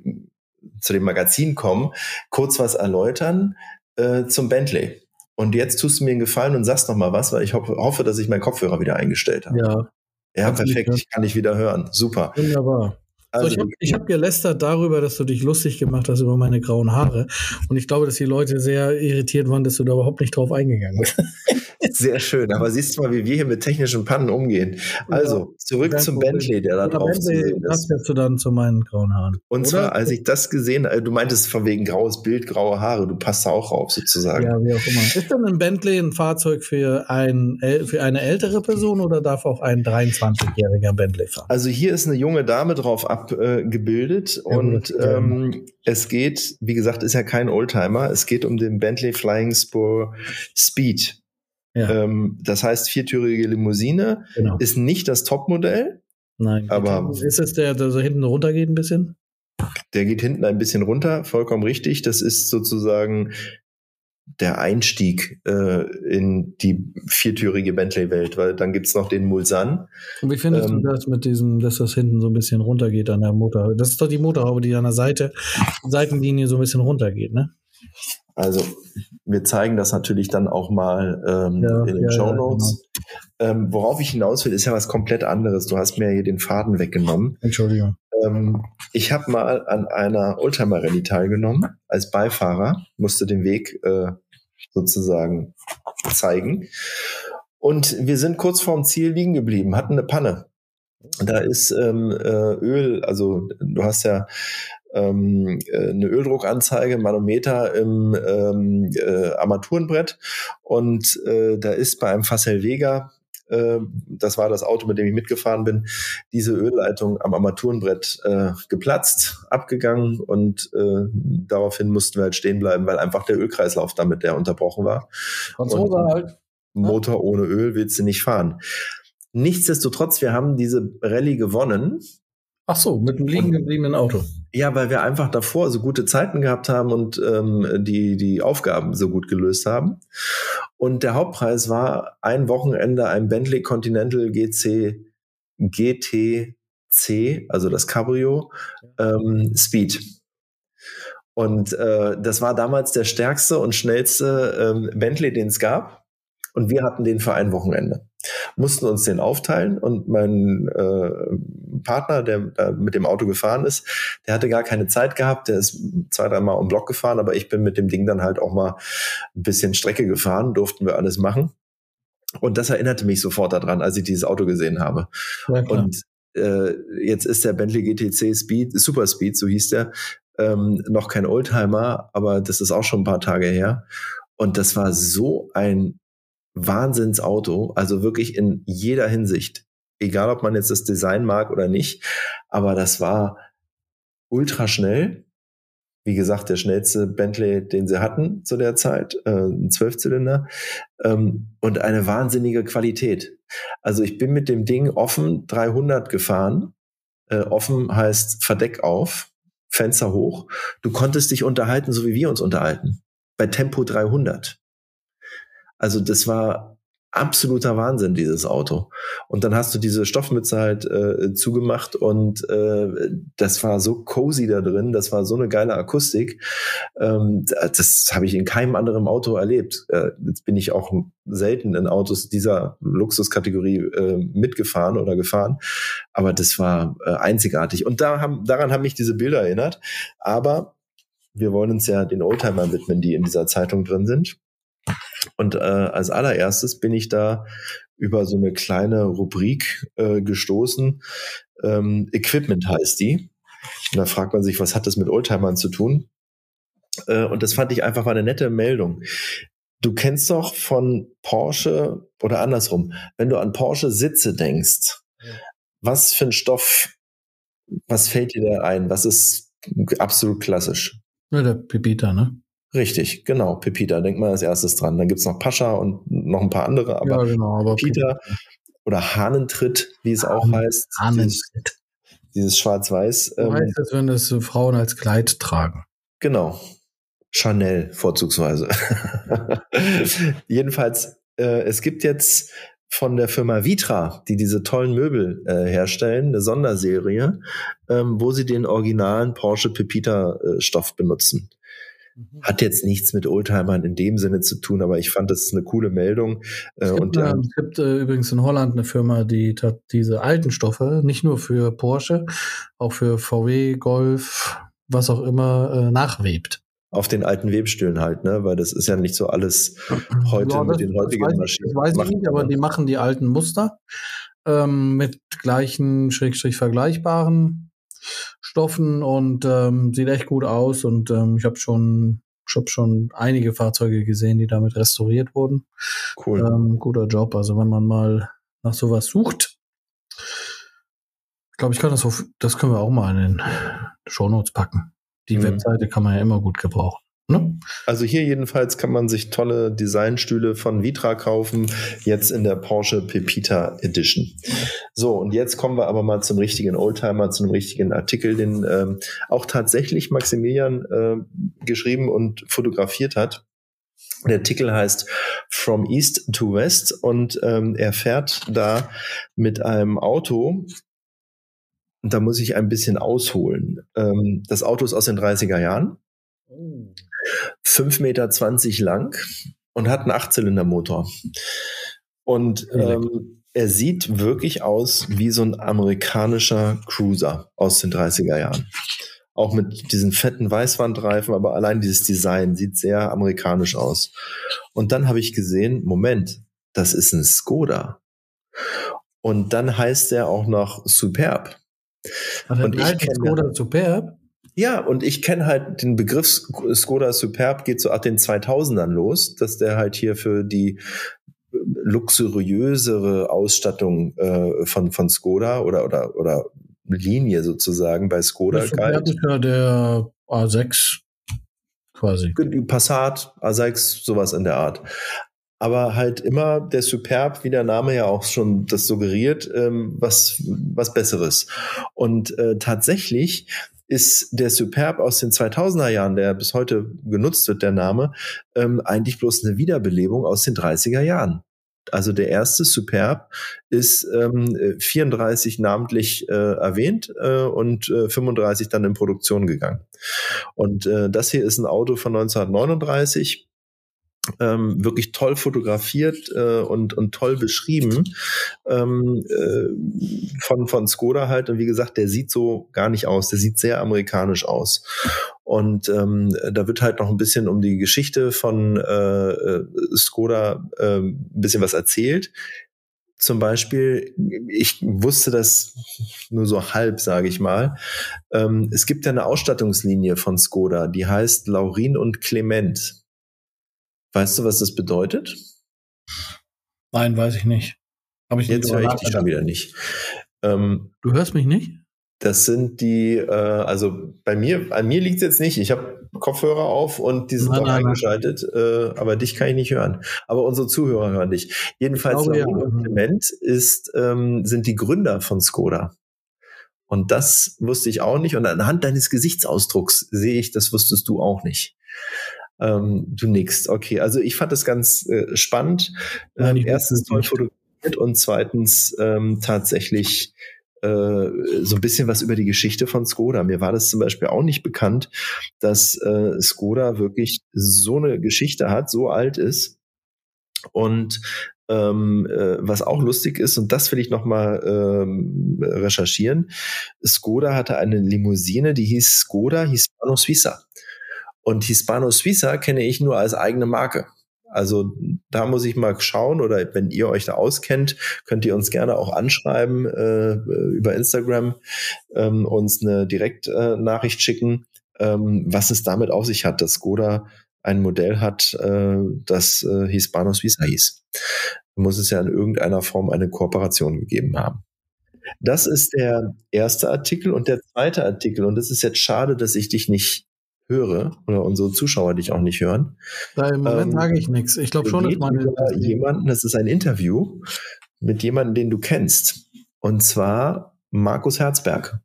zu dem Magazin kommen, kurz was erläutern äh, zum Bentley. Und jetzt tust du mir einen Gefallen und sagst noch mal was, weil ich ho- hoffe, dass ich meinen Kopfhörer wieder eingestellt habe. Ja. Ja, perfekt. Ich kann dich wieder hören. Super. Wunderbar. Also, so, ich habe ich hab gelästert darüber, dass du dich lustig gemacht hast über meine grauen Haare. Und ich glaube, dass die Leute sehr irritiert waren, dass du da überhaupt nicht drauf eingegangen bist. Sehr schön, aber siehst du mal, wie wir hier mit technischen Pannen umgehen. Also, zurück ja, zum Problem. Bentley, der da drauf zu sehen ist. Was jetzt du dann zu meinen grauen Haaren? Und Oder? zwar, als ich das gesehen habe, du meintest von wegen graues Bild, graue Haare, du passt da auch rauf sozusagen. Ja, wie auch immer. Ist denn ein Bentley ein Fahrzeug für, ein, für eine ältere Person oder darf auch ein dreiundzwanzigjähriger Bentley fahren? Also hier ist eine junge Dame drauf abgebildet äh, ja, und ähm, es geht, wie gesagt, ist ja kein Oldtimer, es geht um den Bentley Flying Spur Speed. Ja. Ähm, das heißt, viertürige Limousine, genau. Ist nicht das Topmodell. Nein. Aber ist es der, der so hinten runter geht ein bisschen? Der geht hinten ein bisschen runter, vollkommen richtig. Das ist sozusagen der Einstieg äh, in die viertürige Bentley-Welt, weil dann gibt's noch den Mulsanne. Und wie findest ähm, du das mit diesem, dass das hinten so ein bisschen runtergeht an der Motorhaube? Das ist doch die Motorhaube, die an der Seite, Seitenlinie so ein bisschen runtergeht, ne? Also wir zeigen das natürlich dann auch mal ähm, ja, in den ja, Shownotes. Ja, genau. ähm, worauf ich hinaus will, ist ja was komplett anderes. Du hast mir hier den Faden weggenommen. Entschuldigung. Ähm, ich habe mal an einer Oldtimer-Rallye teilgenommen als Beifahrer, musste den Weg äh, sozusagen zeigen. Und wir sind kurz vorm Ziel liegen geblieben, hatten eine Panne. Da ist ähm, äh, Öl, also du hast ja ähm, eine Öldruckanzeige, Manometer im ähm, äh, Armaturenbrett und äh, da ist bei einem Facel Vega, äh, das war das Auto, mit dem ich mitgefahren bin, diese Ölleitung am Armaturenbrett äh, geplatzt, abgegangen und äh, daraufhin mussten wir halt stehen bleiben, weil einfach der Ölkreislauf damit der unterbrochen war. Franzose halt. Motor ohne Öl willst du nicht fahren. Nichtsdestotrotz, wir haben diese Rallye gewonnen. Ach so, mit einem liegen gebliebenen Auto. Ja, weil wir einfach davor so gute Zeiten gehabt haben und ähm, die die Aufgaben so gut gelöst haben. Und der Hauptpreis war ein Wochenende ein Bentley Continental G C G T C, also das Cabrio, ähm, Speed. Und äh, das war damals der stärkste und schnellste ähm, Bentley, den es gab. Und wir hatten den für ein Wochenende. Mussten uns den aufteilen und mein äh, Partner, der da mit dem Auto gefahren ist, der hatte gar keine Zeit gehabt. Der ist zwei, dreimal um Block gefahren, aber ich bin mit dem Ding dann halt auch mal ein bisschen Strecke gefahren, durften wir alles machen. Und das erinnerte mich sofort daran, als ich dieses Auto gesehen habe. Ja, und äh, jetzt ist der Bentley G T C Speed, Super Speed, so hieß der, ähm, noch kein Oldtimer, aber das ist auch schon ein paar Tage her. Und das war so ein Wahnsinnsauto, also wirklich in jeder Hinsicht. Egal, ob man jetzt das Design mag oder nicht, aber das war ultra schnell. Wie gesagt, der schnellste Bentley, den sie hatten zu der Zeit, äh, ein Zwölfzylinder, ähm, und eine wahnsinnige Qualität. Also ich bin mit dem Ding offen dreihundert gefahren. Äh, offen heißt Verdeck auf, Fenster hoch. Du konntest dich unterhalten, so wie wir uns unterhalten. Bei Tempo dreihundert. Also das war absoluter Wahnsinn, dieses Auto. Und dann hast du diese Stoffmütze halt äh, zugemacht und äh, das war so cozy da drin, das war so eine geile Akustik. Ähm, das habe ich in keinem anderen Auto erlebt. Äh, jetzt bin ich auch selten in Autos dieser Luxuskategorie äh, mitgefahren oder gefahren, aber das war äh, einzigartig. Und da haben, daran haben mich diese Bilder erinnert. Aber wir wollen uns ja den Oldtimer widmen, die in dieser Zeitung drin sind. Und äh, als allererstes bin ich da über so eine kleine Rubrik äh, gestoßen. Ähm, Equipment heißt die. Und da fragt man sich, was hat das mit Oldtimern zu tun? Äh, und das fand ich einfach mal eine nette Meldung. Du kennst doch von Porsche oder andersrum, wenn du an Porsche Sitze denkst, ja. Was für ein Stoff, was fällt dir da ein? Was ist absolut klassisch? Ja, der Pepita, ne? Richtig, genau, Pepita, denkt man als erstes dran. Dann gibt's noch Pascha und noch ein paar andere, aber, ja, genau, aber Pepita, Pepita oder Hahnentritt, wie es auch heißt. Hahnentritt. Dieses, dieses Schwarz-Weiß. So ähm, heißt es, wenn das Frauen als Kleid tragen. Genau. Chanel vorzugsweise. Jedenfalls, äh, es gibt jetzt von der Firma Vitra, die diese tollen Möbel äh, herstellen, eine Sonderserie, ähm, wo sie den originalen Porsche Pepita-Stoff äh, benutzen. Hat jetzt nichts mit Oldtimern in dem Sinne zu tun, aber ich fand, das ist eine coole Meldung. Es gibt, und, äh, es gibt äh, übrigens in Holland eine Firma, die hat diese alten Stoffe, nicht nur für Porsche, auch für V W, Golf, was auch immer, äh, nachwebt. Auf den alten Webstühlen halt, ne? Weil das ist ja nicht so alles heute ja, das, mit den heutigen das Maschinen. Ich, das weiß ich nicht, aber die machen die alten Muster ähm, mit gleichen, schrägstrich vergleichbaren Stoffen und ähm, sieht echt gut aus und ähm, ich habe schon ich habe schon einige Fahrzeuge gesehen, die damit restauriert wurden. Cool. Ähm, guter Job. Also wenn man mal nach sowas sucht, ich glaube, ich kann das so, das können wir auch mal in den Shownotes packen. Die mhm. Webseite kann man ja immer gut gebrauchen. Ne? Also hier jedenfalls kann man sich tolle Designstühle von Vitra kaufen, jetzt in der Porsche Pepita Edition. So, und jetzt kommen wir aber mal zum richtigen Oldtimer, zum richtigen Artikel, den ähm, auch tatsächlich Maximilian äh, geschrieben und fotografiert hat. Der Artikel heißt From East to West und ähm, er fährt da mit einem Auto. Und da muss ich ein bisschen ausholen. Ähm, das Auto ist aus den dreißiger Jahren. fünf Meter zwanzig lang und hat einen Achtzylindermotor. Und ähm, er sieht wirklich aus wie so ein amerikanischer Cruiser aus den dreißiger Jahren. Auch mit diesen fetten Weißwandreifen, aber allein dieses Design sieht sehr amerikanisch aus. Und dann habe ich gesehen, Moment, das ist ein Skoda. Und dann heißt er auch noch Superb. Ach, und ich kenne Skoda Superb? Ja, und ich kenne halt den Begriff Skoda Superb, geht so ab den zweitausendern los, dass der halt hier für die luxuriösere Ausstattung äh, von von Skoda oder oder oder Linie sozusagen bei Skoda das galt. Ist ja der A sechs quasi. Passat, A sechs, sowas in der Art. Aber halt immer der Superb, wie der Name ja auch schon das suggeriert, ähm, was was Besseres. Und äh, tatsächlich ist der Superb aus den zweitausender Jahren, der bis heute genutzt wird, der Name, ähm, eigentlich bloß eine Wiederbelebung aus den dreißiger Jahren. Also der erste Superb ist ähm, vierunddreißig namentlich äh, erwähnt äh, und äh, fünfunddreißig dann in Produktion gegangen. Und äh, das hier ist ein Auto von neunzehnhundertneununddreißig. Ähm, wirklich toll fotografiert äh, und, und toll beschrieben ähm, äh, von, von Skoda halt. Und wie gesagt, der sieht so gar nicht aus. Der sieht sehr amerikanisch aus. Und ähm, da wird halt noch ein bisschen um die Geschichte von äh, Skoda äh, ein bisschen was erzählt. Zum Beispiel, ich wusste das nur so halb, sage ich mal. Ähm, es gibt ja eine Ausstattungslinie von Skoda, die heißt Laurin und Clement. Weißt du, was das bedeutet? Nein, weiß ich nicht. Hab ich Jetzt höre ich dich schon wieder nicht. Ähm, du hörst mich nicht? Das sind die, äh, also bei mir, an mir liegt es jetzt nicht. Ich habe Kopfhörer auf und die sind nein, auch nein, eingeschaltet, äh, aber dich kann ich nicht hören. Aber unsere Zuhörer hören dich. Jedenfalls, glaube, Laurin ja. und Clement ist, ähm, sind die Gründer von Skoda. Und das wusste ich auch nicht. Und anhand deines Gesichtsausdrucks sehe ich, das wusstest du auch nicht. Ähm, du nickst, okay. Also ich fand das ganz äh, spannend. Ähm, erstens toll fotografiert und zweitens ähm, tatsächlich äh, so ein bisschen was über die Geschichte von Skoda. Mir war das zum Beispiel auch nicht bekannt, dass äh, Skoda wirklich so eine Geschichte hat, so alt ist. Und ähm, äh, was auch lustig ist, und das will ich nochmal ähm, recherchieren, Skoda hatte eine Limousine, die hieß Skoda Hispano Suiza. Und Hispano Suiza kenne ich nur als eigene Marke. Also da muss ich mal schauen, oder wenn ihr euch da auskennt, könnt ihr uns gerne auch anschreiben äh, über Instagram, ähm, uns eine Direktnachricht äh, schicken, ähm, was es damit auf sich hat, dass Skoda ein Modell hat, äh, das äh, Hispano Suiza hieß. Da muss es ja in irgendeiner Form eine Kooperation gegeben haben. Das ist der erste Artikel. Und der zweite Artikel, und es ist jetzt schade, dass ich dich nicht höre oder unsere Zuschauer dich auch nicht hören. Da im Moment ähm, sage ich nichts. Ich glaube schon, dass meine jemanden, das ist ein Interview mit jemandem, den du kennst. Und zwar Markus Herzberg.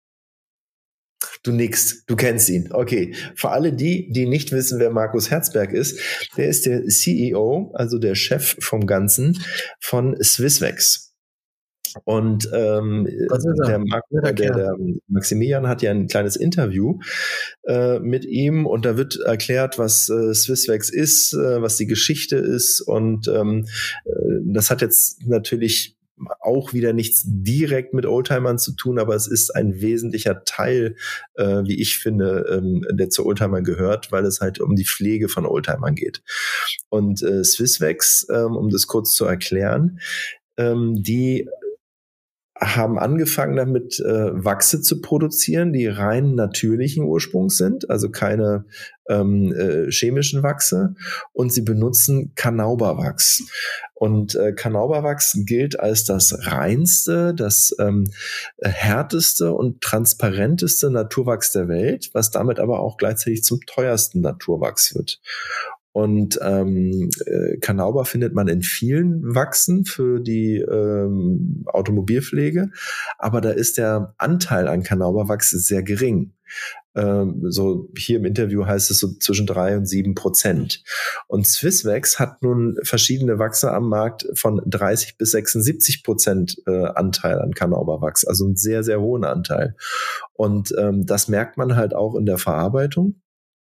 Du nickst, du kennst ihn. Okay. Für alle die, die nicht wissen, wer Markus Herzberg ist, der ist der C E O, also der Chef vom Ganzen von Swisswex. Und ähm, der, Mark, der, der Maximilian hat ja ein kleines Interview äh, mit ihm und da wird erklärt, was äh, Swisswex ist, äh, was die Geschichte ist und ähm, äh, das hat jetzt natürlich auch wieder nichts direkt mit Oldtimern zu tun, aber es ist ein wesentlicher Teil, äh, wie ich finde, ähm, der zu Oldtimern gehört, weil es halt um die Pflege von Oldtimern geht. Und äh, Swisswex, ähm, um das kurz zu erklären, ähm, die haben angefangen damit, äh, Wachse zu produzieren, die rein natürlichen Ursprungs sind, also keine ähm, äh, chemischen Wachse. Und sie benutzen Canauberwachs. Und äh, Canauberwachs gilt als das reinste, das ähm, härteste und transparenteste Naturwachs der Welt, was damit aber auch gleichzeitig zum teuersten Naturwachs wird. Und ähm, Canauber findet man in vielen Wachsen für die ähm, Automobilpflege, aber da ist der Anteil an Canauberwachs sehr gering. Ähm, so hier im Interview heißt es so zwischen drei und sieben Prozent. Und Swisswex hat nun verschiedene Wachse am Markt von dreißig bis sechsundsiebzig Prozent äh, Anteil an Canauberwachs, also einen sehr, sehr hohen Anteil. Und ähm, das merkt man halt auch in der Verarbeitung.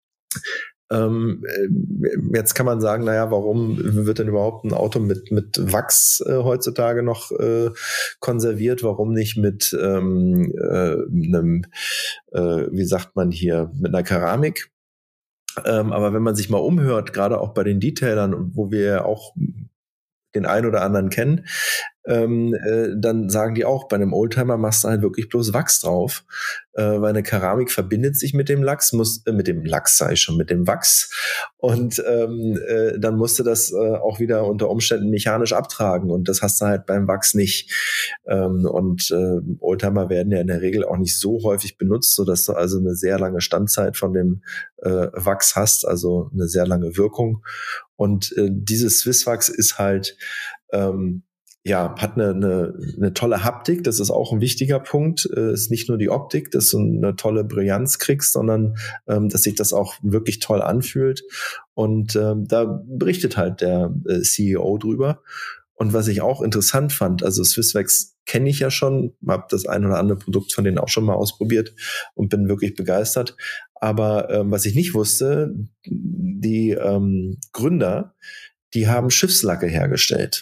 Ähm, jetzt kann man sagen, naja, warum wird denn überhaupt ein Auto mit mit Wachs äh, heutzutage noch äh, konserviert? Warum nicht mit ähm, äh, einem, äh, wie sagt man hier, mit einer Keramik? Ähm, aber wenn man sich mal umhört, gerade auch bei den Detailern, wo wir ja auch den einen oder anderen kennen, ähm, äh, dann sagen die auch, bei einem Oldtimer machst du halt wirklich bloß Wachs drauf, äh, weil eine Keramik verbindet sich mit dem Lachs, muss, äh, mit dem Lachs sei schon, mit dem Wachs und ähm, äh, dann musst du das äh, auch wieder unter Umständen mechanisch abtragen und das hast du halt beim Wachs nicht. Ähm, und äh, Oldtimer werden ja in der Regel auch nicht so häufig benutzt, sodass du also eine sehr lange Standzeit von dem äh, Wachs hast, also eine sehr lange Wirkung. Und äh, dieses Swisswachs ist halt ähm, ja, hat eine, eine, eine tolle Haptik, das ist auch ein wichtiger Punkt. Es äh, ist nicht nur die Optik, dass du eine tolle Brillanz kriegst, sondern ähm, dass sich das auch wirklich toll anfühlt. Und ähm, da berichtet halt der äh, C E O drüber. Und was ich auch interessant fand, also Swisswax kenne ich ja schon, habe das ein oder andere Produkt von denen auch schon mal ausprobiert und bin wirklich begeistert. Aber ähm, was ich nicht wusste, die ähm, Gründer, die haben Schiffslacke hergestellt.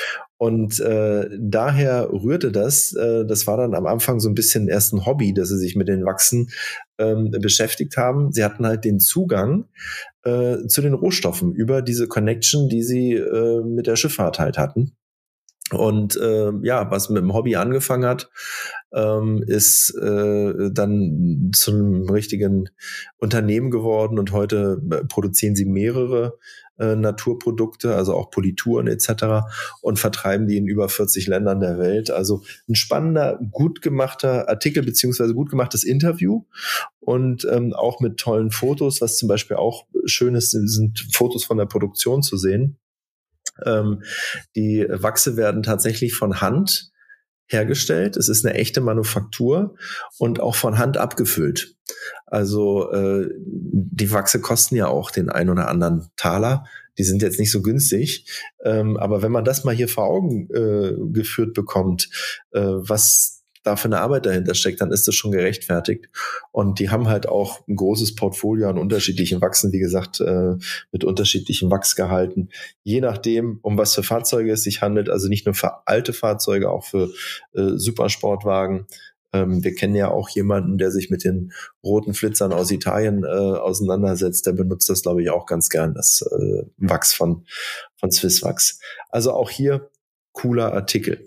Und äh, daher rührte das, äh, das war dann am Anfang so ein bisschen erst ein Hobby, dass sie sich mit den Wachsen ähm, beschäftigt haben. Sie hatten halt den Zugang äh, zu den Rohstoffen über diese Connection, die sie äh, mit der Schifffahrt halt hatten. Und äh, ja, was mit dem Hobby angefangen hat, ähm, ist äh, dann zu einem richtigen Unternehmen geworden und heute produzieren sie mehrere äh, Naturprodukte, also auch Polituren et cetera und vertreiben die in über vierzig Ländern der Welt. Also ein spannender, gut gemachter Artikel beziehungsweise gut gemachtes Interview und ähm, auch mit tollen Fotos, was zum Beispiel auch schön ist, sind Fotos von der Produktion zu sehen. Ähm, die Wachse werden tatsächlich von Hand hergestellt. Es ist eine echte Manufaktur und auch von Hand abgefüllt. Also äh, die Wachse kosten ja auch den ein oder anderen Taler. Die sind jetzt nicht so günstig. Ähm, aber wenn man das mal hier vor Augen äh, geführt bekommt, äh, was da für eine Arbeit dahinter steckt, dann ist das schon gerechtfertigt. Und die haben halt auch ein großes Portfolio an unterschiedlichen Wachsen, wie gesagt, äh, mit unterschiedlichen Wachsgehalten, je nachdem, um was für Fahrzeuge es sich handelt, also nicht nur für alte Fahrzeuge, auch für äh, Supersportwagen. Ähm, wir kennen ja auch jemanden, der sich mit den roten Flitzern aus Italien äh, auseinandersetzt, der benutzt das, glaube ich, auch ganz gern, das äh, Wachs von, von Swisswax. Also auch hier cooler Artikel.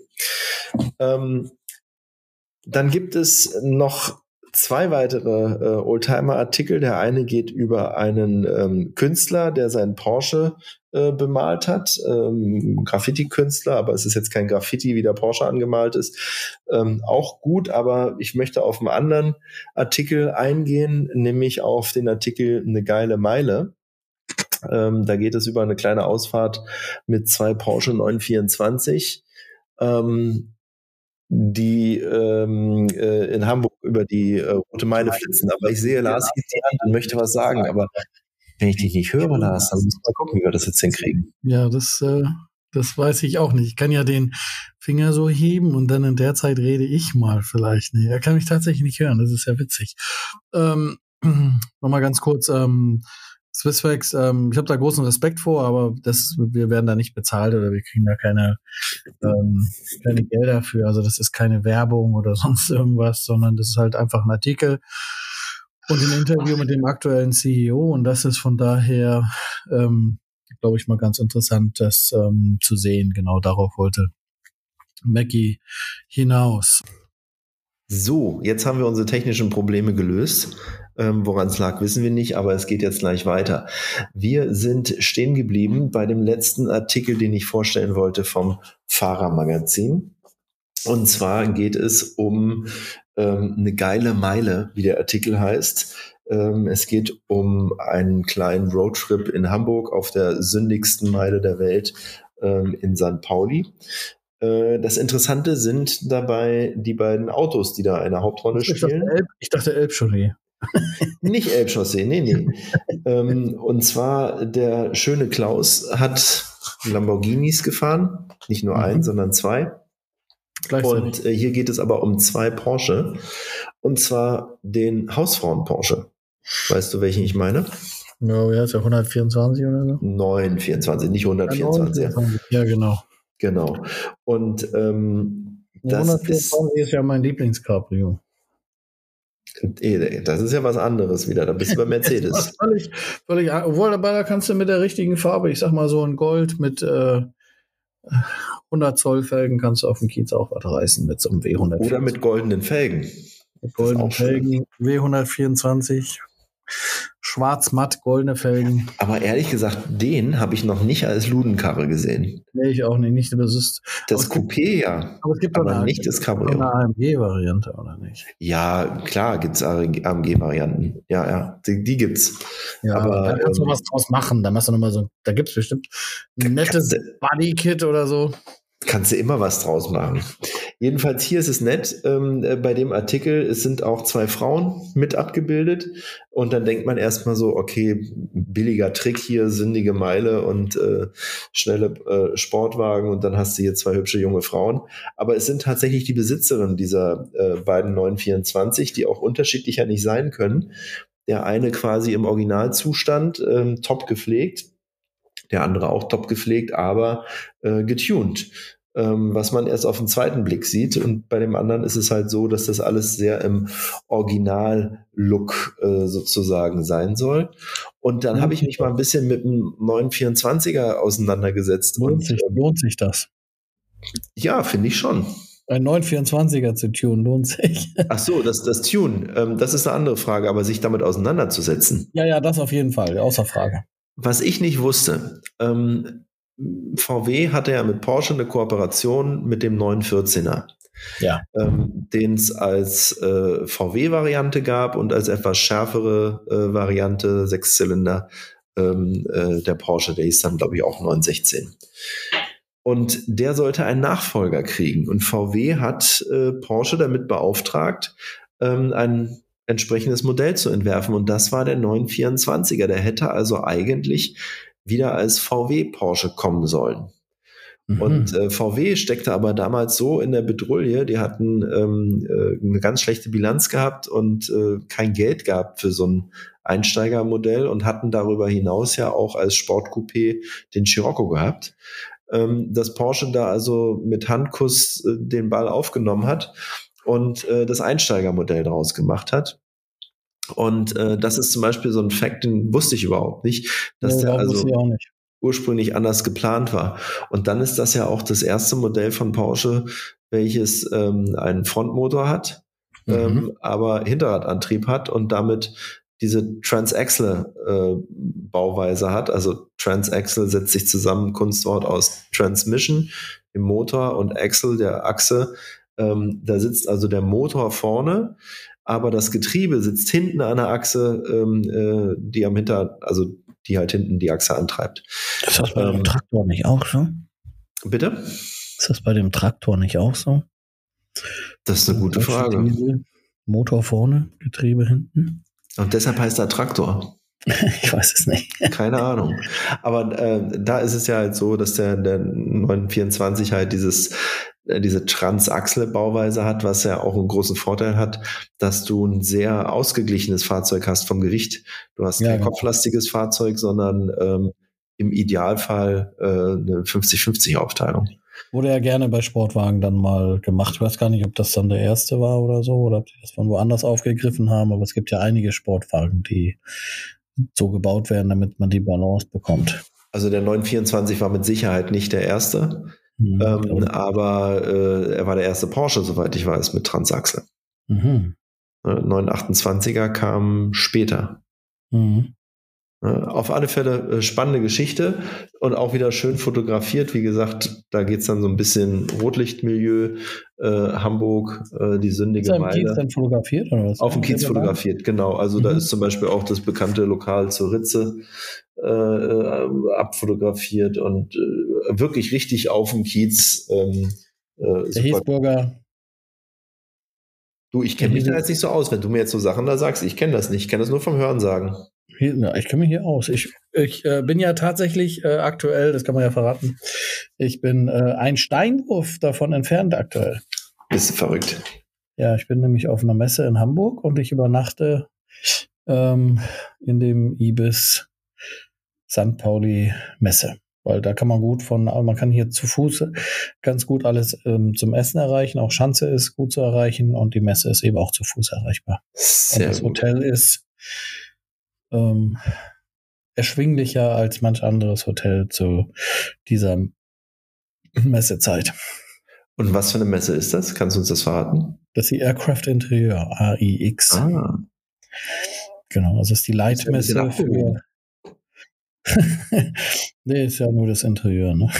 Ähm, Dann gibt es noch zwei weitere äh, Oldtimer-Artikel. Der eine geht über einen ähm, Künstler, der seinen Porsche äh, bemalt hat. Ähm, Graffiti-Künstler, aber es ist jetzt kein Graffiti, wie der Porsche angemalt ist. Ähm, auch gut, aber ich möchte auf einen anderen Artikel eingehen, nämlich auf den Artikel Eine geile Meile. Ähm, da geht es über eine kleine Ausfahrt mit zwei Porsche neun vierundzwanzig. Ähm, die ähm, äh, in Hamburg über die äh, Rote Meile flitzen. Aber ich sehe, Lars hebt die Hand und möchte was sagen. Aber wenn ich dich nicht höre, Lars, dann müssen wir mal gucken, wie wir das jetzt hinkriegen. Ja, das, äh, das weiß ich auch nicht. Ich kann ja den Finger so heben und dann in der Zeit rede ich mal vielleicht. Nee, er kann mich tatsächlich nicht hören. Das ist ja witzig. Ähm, Nochmal ganz kurz. Ähm, Swisswax, ähm, ich habe da großen Respekt vor, aber das, wir werden da nicht bezahlt oder wir kriegen da keine, ähm, keine Gelder für. Also das ist keine Werbung oder sonst irgendwas, sondern das ist halt einfach ein Artikel und ein Interview mit dem aktuellen C E O und das ist von daher, ähm, glaube ich, mal ganz interessant, das ähm, zu sehen. Genau darauf wollte Mackie hinaus. So, jetzt haben wir unsere technischen Probleme gelöst. Ähm, woran es lag, wissen wir nicht, aber es geht jetzt gleich weiter. Wir sind stehen geblieben bei dem letzten Artikel, den ich vorstellen wollte vom Fahrermagazin. Und zwar geht es um ähm, eine geile Meile, wie der Artikel heißt. Ähm, es geht um einen kleinen Roadtrip in Hamburg auf der sündigsten Meile der Welt ähm, in Sankt Pauli. Das Interessante sind dabei die beiden Autos, die da eine Hauptrolle ich spielen. Dachte Elb, ich dachte Elbchaussee. Nicht Elbchaussee, nee, nee. ähm, und zwar der schöne Klaus hat Lamborghinis gefahren. Nicht nur mhm. einen, sondern zwei. Und äh, hier geht es aber um zwei Porsche. Und zwar den Hausfrauen-Porsche. Weißt du, welchen ich meine? Ja, ja, ist ja hundertvierundzwanzig oder so. neun vierundzwanzig, nicht hundertvierundzwanzig. Ja, genau. Genau. Und ähm, ja, das hundertvierundzwanzig ist, ist ja mein Lieblingscabrio. Das ist ja was anderes wieder. Da bist du bei Mercedes. völlig, völlig, obwohl dabei da kannst du mit der richtigen Farbe, ich sag mal so ein Gold mit äh, hundert Zoll Felgen, kannst du auf dem Kiez auch was reißen mit so einem W hundertvierundzwanzig. Oder mit goldenen Felgen. Mit goldenen Felgen, W hundertvierundzwanzig. Schwarz-matt, goldene Felgen. Aber ehrlich gesagt, den habe ich noch nicht als Ludenkarre gesehen. Nee, ich auch nicht. nicht das ist, das Coupé, ja. Aber es gibt aber eine, nicht das Cabrio. Eine A M G-Variante, oder nicht? Ja, klar gibt es A M G-Varianten. Ja, ja, die, die gibt's. Ja, aber da kannst du ähm, was draus machen. Da machst du nochmal so, da gibt es bestimmt ein nettes Bodykit oder so. Kannst du immer was draus machen. Jedenfalls hier ist es nett, ähm, bei dem Artikel, es sind auch zwei Frauen mit abgebildet und dann denkt man erstmal so, okay, billiger Trick hier, sindige Meile und äh, schnelle äh, Sportwagen und dann hast du hier zwei hübsche junge Frauen. Aber es sind tatsächlich die Besitzerinnen dieser äh, beiden neun vierundzwanzig, die auch unterschiedlicher nicht sein können. Der eine quasi im Originalzustand, ähm, top gepflegt, der andere auch top gepflegt, aber äh, getuned. Ähm, was man erst auf den zweiten Blick sieht. Und bei dem anderen ist es halt so, dass das alles sehr im Original-Look äh, sozusagen sein soll. Und dann habe ich mich mal ein bisschen mit dem neun vierundzwanziger auseinandergesetzt. Lohnt, und, sich, ähm, lohnt sich das? Ja, finde ich schon. Ein neun vierundzwanziger zu tunen lohnt sich. Ach so, das, das Tune, ähm, das ist eine andere Frage, aber sich damit auseinanderzusetzen. Ja, ja, das auf jeden Fall, außer Frage. Was ich nicht wusste, ähm, V W hatte ja mit Porsche eine Kooperation mit dem neun vierzehner, ja. ähm, den es als äh, V W-Variante gab und als etwas schärfere äh, Variante, Sechszylinder, ähm, äh, der Porsche, der hieß dann, glaube ich, auch neun sechzehn. Und der sollte einen Nachfolger kriegen. Und V W hat äh, Porsche damit beauftragt, ähm, ein entsprechendes Modell zu entwerfen. Und das war der neun vierundzwanziger. Der hätte also eigentlich wieder als V W Porsche kommen sollen. Mhm. Und äh, V W steckte aber damals so in der Bedrulle, die hatten ähm, äh, eine ganz schlechte Bilanz gehabt und äh, kein Geld gehabt für so ein Einsteigermodell und hatten darüber hinaus ja auch als Sportcoupé den Scirocco gehabt, ähm, dass Porsche da also mit Handkuss äh, den Ball aufgenommen hat und äh, das Einsteigermodell daraus gemacht hat. Und äh, das ist zum Beispiel so ein Fakt, den wusste ich überhaupt nicht, dass ja, der also auch nicht. ursprünglich anders geplant war. Und dann ist das ja auch das erste Modell von Porsche, welches ähm, einen Frontmotor hat, mhm. ähm, aber Hinterradantrieb hat und damit diese Transaxle-Bauweise äh, hat. Also Transaxle setzt sich zusammen, Kunstwort aus Transmission, dem Motor, und Axle, der Achse. Ähm, da sitzt also der Motor vorne, aber das Getriebe sitzt hinten an der Achse, ähm, äh, die am Hinter, also die halt hinten die Achse antreibt. Ist das bei ähm, dem Traktor nicht auch so? Bitte? Ist das bei dem Traktor nicht auch so? Das ist eine gute Frage. Diesel, Motor vorne, Getriebe hinten. Und deshalb heißt er Traktor. Ich weiß es nicht. Keine Ahnung. Aber äh, da ist es ja halt so, dass der, der neun vierundzwanzig halt dieses diese Transaxle-Bauweise hat, was ja auch einen großen Vorteil hat, dass du ein sehr ausgeglichenes Fahrzeug hast vom Gewicht. Du hast ja, kein genau. kopflastiges Fahrzeug, sondern ähm, im Idealfall äh, eine fünfzig fünfzig Aufteilung. Wurde ja gerne bei Sportwagen dann mal gemacht. Ich weiß gar nicht, ob das dann der erste war oder so, oder ob die das von woanders aufgegriffen haben, aber es gibt ja einige Sportwagen, die so gebaut werden, damit man die Balance bekommt. Also der neun vierundzwanzig war mit Sicherheit nicht der erste. Mhm, ähm, aber äh, er war der erste Porsche, soweit ich weiß, mit Transaxle. Mhm. Äh, neun achtundzwanziger kam später. Mhm. Äh, auf alle Fälle äh, spannende Geschichte und auch wieder schön fotografiert. Wie gesagt, da geht es dann so ein bisschen Rotlichtmilieu, äh, Hamburg, äh, die sündige Meile. Ist er im Kiez dann fotografiert oder was? Auf dem Kiez fotografiert, genau. Also mhm. da ist zum Beispiel auch das bekannte Lokal zur Ritze Äh, abfotografiert und äh, wirklich richtig auf dem Kiez. Ähm, äh, Der Hiesburger. Du, ich kenne mich da jetzt nicht so aus, wenn du mir jetzt so Sachen da sagst. Ich kenne das nicht, ich kenne das nur vom Hörensagen. Hier, na, ich kenne mich hier aus. Ich, ich äh, bin ja tatsächlich äh, aktuell, das kann man ja verraten, ich bin äh, ein Steinwurf davon entfernt aktuell. Bist du verrückt? Ja, ich bin nämlich auf einer Messe in Hamburg und ich übernachte ähm, in dem Ibis Sankt Pauli Messe, weil da kann man gut von, man kann hier zu Fuß ganz gut alles ähm, zum Essen erreichen, auch Schanze ist gut zu erreichen und die Messe ist eben auch zu Fuß erreichbar. Sehr und das gut. Hotel ist ähm, erschwinglicher als manch anderes Hotel zu dieser Messezeit. Und was für eine Messe ist das? Kannst du uns das verraten? Das ist die Aircraft Interieur, A I X. Ah. Genau, das ist die Leitmesse für nee, ist ja nur das Interieur, ne?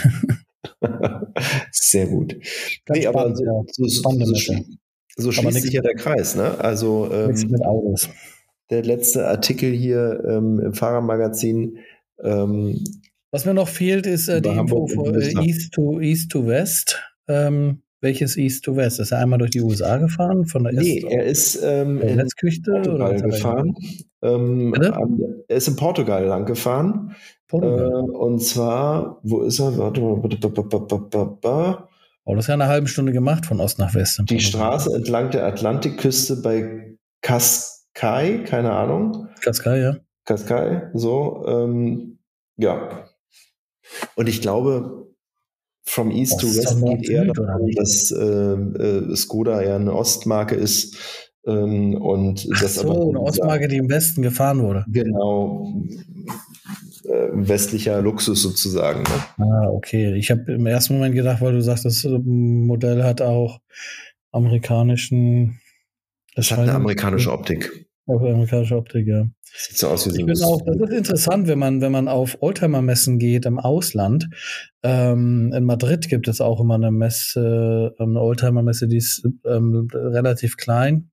Sehr gut. Ganz nee, aber so, ja. so, so, so, so schließt sich ja der Kreis, ne? Also ähm, mit Autos. Der letzte Artikel hier ähm, im Fahrermagazin. Ähm, Was mir noch fehlt, ist äh, die Info von äh, East to East to West. Ähm, welches East to West? Ist er einmal durch die U S A gefahren? Von der Nee, er ist ähm, in Westküste Portugal oder gefahren. Ähm, Bitte? er ist in Portugal lang gefahren. Portugal. Äh, und zwar, wo ist er? Warte mal. Oh, das ist ja eine halbe Stunde gemacht von Ost nach West. Die Straße entlang der Atlantikküste bei Cascais, keine Ahnung. Cascais, ja. Cascais, so. Ähm, ja. Und ich glaube, from East to West geht eher darum, dass äh, äh, Skoda ja eine Ostmarke ist. Ähm, und Ach das so, aber eine Ostmarke, die im Westen gefahren wurde. Genau. Äh, westlicher Luxus sozusagen. Ne? Ah, okay. Ich habe im ersten Moment gedacht, weil du sagst, das Modell hat auch amerikanischen. Das hat eine amerikanische Optik. Auch amerikanische Optik, ja. Sieht so aus wie so ich bin auch, das ist interessant, wenn man, wenn man auf Oldtimer-Messen geht im Ausland. Ähm, in Madrid gibt es auch immer eine Messe, eine Oldtimer-Messe, die ist ähm, relativ klein.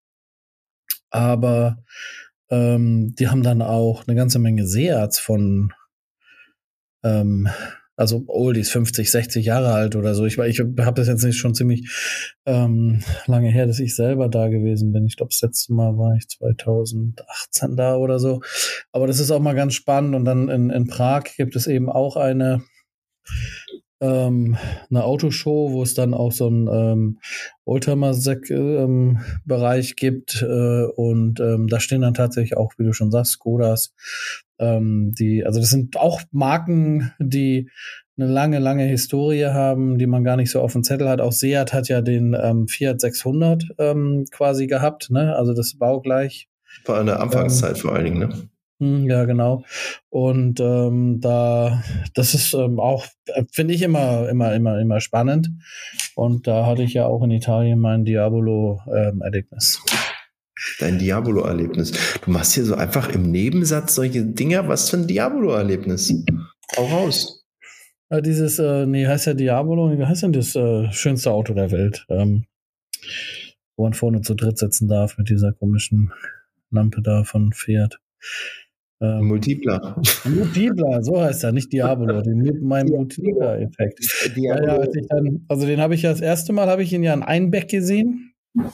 Aber ähm, die haben dann auch eine ganze Menge Seats von ähm, also Oldies, fünfzig, sechzig Jahre alt oder so. Ich, ich habe das jetzt nicht schon ziemlich ähm, lange her, dass ich selber da gewesen bin. Ich glaube, das letzte Mal war ich zweitausendachtzehn da oder so. Aber das ist auch mal ganz spannend. Und dann in, in Prag gibt es eben auch eine ähm, eine Autoshow, wo es dann auch so einen ähm, Oldtimer-Bereich ähm, gibt. Äh, und ähm, da stehen dann tatsächlich auch, wie du schon sagst, Skodas. Ähm, die, also das sind auch Marken, die eine lange, lange Historie haben, die man gar nicht so auf dem Zettel hat. Auch Seat hat ja den ähm, Fiat sechshundert ähm, quasi gehabt, ne? Also das baugleich. War in der Anfangszeit ähm, vor allen Dingen, ne? Ja, genau. Und ähm, da, das ist ähm, auch, finde ich immer, immer, immer, immer spannend. Und da hatte ich ja auch in Italien mein Diabolo-Erlebnis. Ähm, Dein Diabolo-Erlebnis. Du machst hier so einfach im Nebensatz solche Dinger. Was für ein Diabolo-Erlebnis? Hau raus. Ja, dieses, äh, nee, heißt ja Diabolo. Wie heißt denn das äh, schönste Auto der Welt? Ähm, wo man vorne zu dritt sitzen darf mit dieser komischen Lampe da von Fiat. Ähm, Multipler. Multipler, so heißt er, nicht Diabolo, den, mein Multipler-Effekt. Ja, ja, als ich dann, also den habe ich ja das erste Mal, habe ich ihn ja in Einbeck gesehen,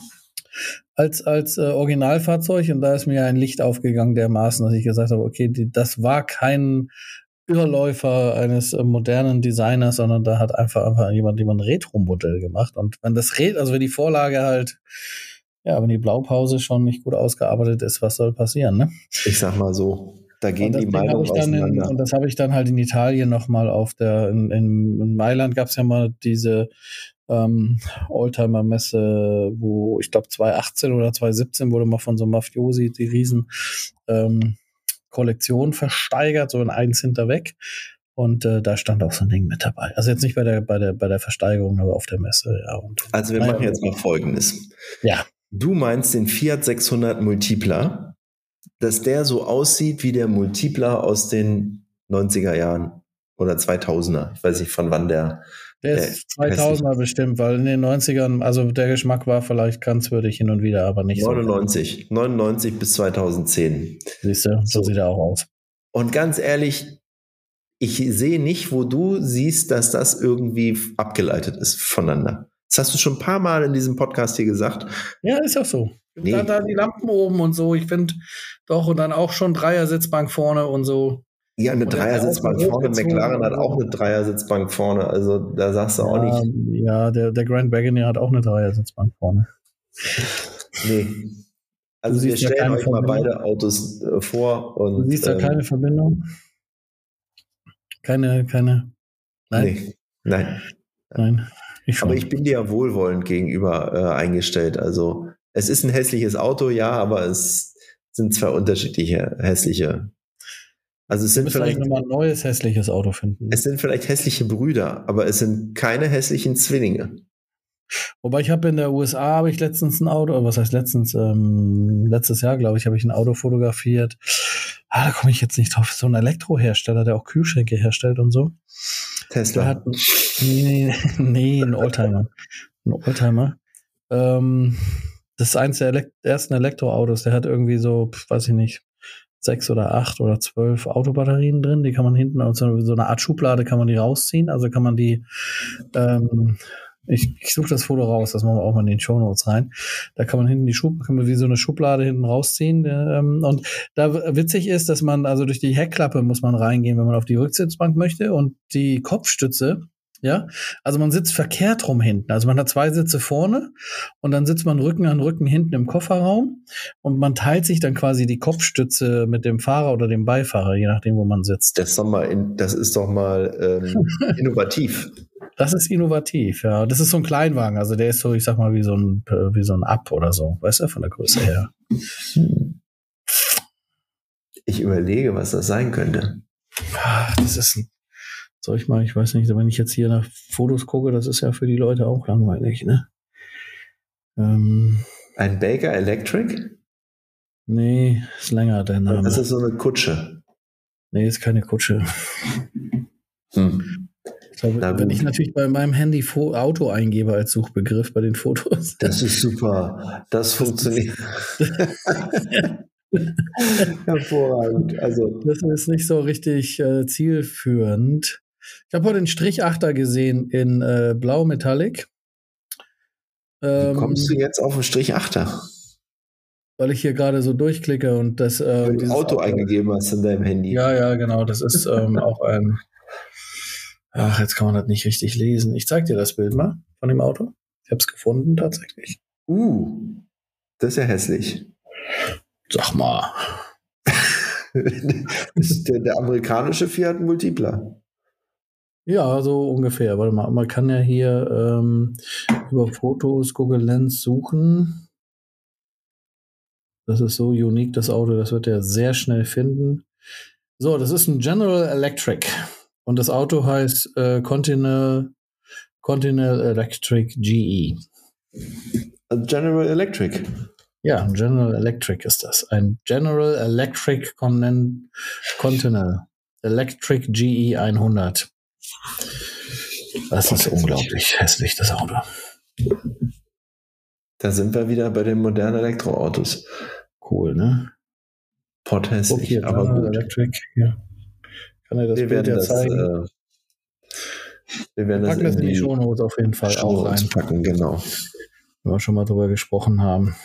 als, als äh, Originalfahrzeug, und da ist mir ja ein Licht aufgegangen dermaßen, dass ich gesagt habe, okay, die, das war kein Überläufer eines äh, modernen Designers, sondern da hat einfach, einfach jemand, jemand ein Retro-Modell gemacht. Und wenn das Ret, also wenn die Vorlage halt, ja, wenn die Blaupause schon nicht gut ausgearbeitet ist, was soll passieren, ne? Ich sag mal so, da gehen die Meinungen auseinander. In, und das habe ich dann halt in Italien nochmal auf der, in, in, in Mailand gab es ja mal diese ähm, Oldtimer-Messe, wo ich glaube zweitausendachtzehn oder zweitausendsiebzehn wurde mal von so Mafiosi die riesen ähm, Kollektion versteigert, so in eins hinterweg. Und äh, da stand auch so ein Ding mit dabei. Also jetzt nicht bei der, bei der, bei der Versteigerung, aber auf der Messe, ja. Und also wir machen jetzt mal Folgendes. Ja. Du meinst den Fiat sechshundert Multipler, dass der so aussieht wie der Multipler aus den neunziger Jahren oder zweitausender. Ich weiß nicht, von wann der... Der ist zweitausender hässlich. Bestimmt, weil in den neunzigern, also der Geschmack war vielleicht grenzwürdig hin und wieder, aber nicht neunundneunzig, so. neunundneunzig bis zweitausendzehn. Siehst du, so, so sieht er auch aus. Und ganz ehrlich, ich sehe nicht, wo du siehst, dass das irgendwie abgeleitet ist voneinander. Das hast du schon ein paar Mal in diesem Podcast hier gesagt. Ja, ist auch so. Nee. Da, da die Lampen oben und so, ich finde doch, und dann auch schon Dreiersitzbank vorne und so. Ja, eine Dreiersitzbank vorne. McLaren hat auch eine Dreiersitzbank vorne. Also da sagst du ja, auch nicht. Ja, der, der Grand Wagoneer hat auch eine Dreiersitzbank vorne. Nee. Also wir stellen ja euch mal beide Autos äh, vor. Und, du siehst da ähm, keine Verbindung? Keine, keine. Nein. Nee. Nein. Nein. Ich aber ich bin dir ja wohlwollend gegenüber äh, eingestellt. Also es ist ein hässliches Auto, ja, aber es sind zwei unterschiedliche hässliche. Also es sind vielleicht nochmal ein neues hässliches Auto finden. Es sind vielleicht hässliche Brüder, aber es sind keine hässlichen Zwillinge. Wobei ich habe in der U S A habe ich letztens ein Auto, was heißt letztens, ähm, letztes Jahr glaube ich, habe ich ein Auto fotografiert. Ah, da komme ich jetzt nicht drauf. So ein Elektrohersteller, der auch Kühlschränke herstellt und so. Tesla. Der hat, nee, nee, ein Oldtimer. Ein Oldtimer. Ähm, das ist eins der Elekt- ersten Elektroautos. Der hat irgendwie so, weiß ich nicht, sechs oder acht oder zwölf Autobatterien drin. Die kann man hinten, also so eine Art Schublade kann man die rausziehen. Also kann man die ähm, Ich, ich suche das Foto raus, das machen wir auch mal in den Shownotes rein. Da kann man hinten die Schub, kann man wie so eine Schublade hinten rausziehen. Ähm, und da witzig ist, dass man, also durch die Heckklappe muss man reingehen, wenn man auf die Rücksitzbank möchte. Und die Kopfstütze, ja, also man sitzt verkehrt rum hinten. Also man hat zwei Sitze vorne und dann sitzt man Rücken an Rücken hinten im Kofferraum und man teilt sich dann quasi die Kopfstütze mit dem Fahrer oder dem Beifahrer, je nachdem, wo man sitzt. Das ist doch mal, in, das ist doch mal ähm, innovativ. Das ist innovativ, ja. Das ist so ein Kleinwagen, also der ist so, ich sag mal, wie so ein, wie so ein Up oder so, weißt du, von der Größe her. Ich überlege, was das sein könnte. Ach, das ist ein, soll ich mal, ich weiß nicht, wenn ich jetzt hier nach Fotos gucke, das ist ja für die Leute auch langweilig, ne? Ähm, ein Baker Electric? Nee, ist länger der Name. Das ist so eine Kutsche. Nee, ist keine Kutsche. Hm. Glaube, wenn ich natürlich bei meinem Handy Fo- Auto eingebe als Suchbegriff bei den Fotos. Das ist super. Das funktioniert. Hervorragend. Also, das ist nicht so richtig äh, zielführend. Ich habe heute den Strichachter gesehen in äh, Blau Metallic. Ähm, wie kommst du jetzt auf den Strichachter? Weil ich hier gerade so durchklicke und das äh, weil du Auto, Auto eingegeben hast in deinem Handy. Ja, ja, genau. Das ist ähm, auch ein. Ach, jetzt kann man das nicht richtig lesen. Ich zeig dir das Bild mal von dem Auto. Ich habe es gefunden tatsächlich. Uh, das ist ja hässlich. Sag mal. Ist der, der amerikanische Fiat Multipla? Ja, so ungefähr. Warte mal, man kann ja hier ähm, über Fotos Google Lens suchen. Das ist so unique, das Auto. Das wird er sehr schnell finden. So, das ist ein General Electric. Und das Auto heißt äh, Continental, Continental Electric G E. General Electric? Ja, General Electric ist das. Ein General Electric Con- Continental Electric G E hundert. Das ist unglaublich hässlich, das Auto. Da sind wir wieder bei den modernen Elektroautos. Cool, ne? Potthässlich, okay, aber gut. Electric, ja. Kann er das wir Bild werden ja das, zeigen? Äh, wir werden wir packen das in die, die Shownotes auf jeden Fall auch rein. Packen, genau. Wenn wir schon mal drüber gesprochen haben.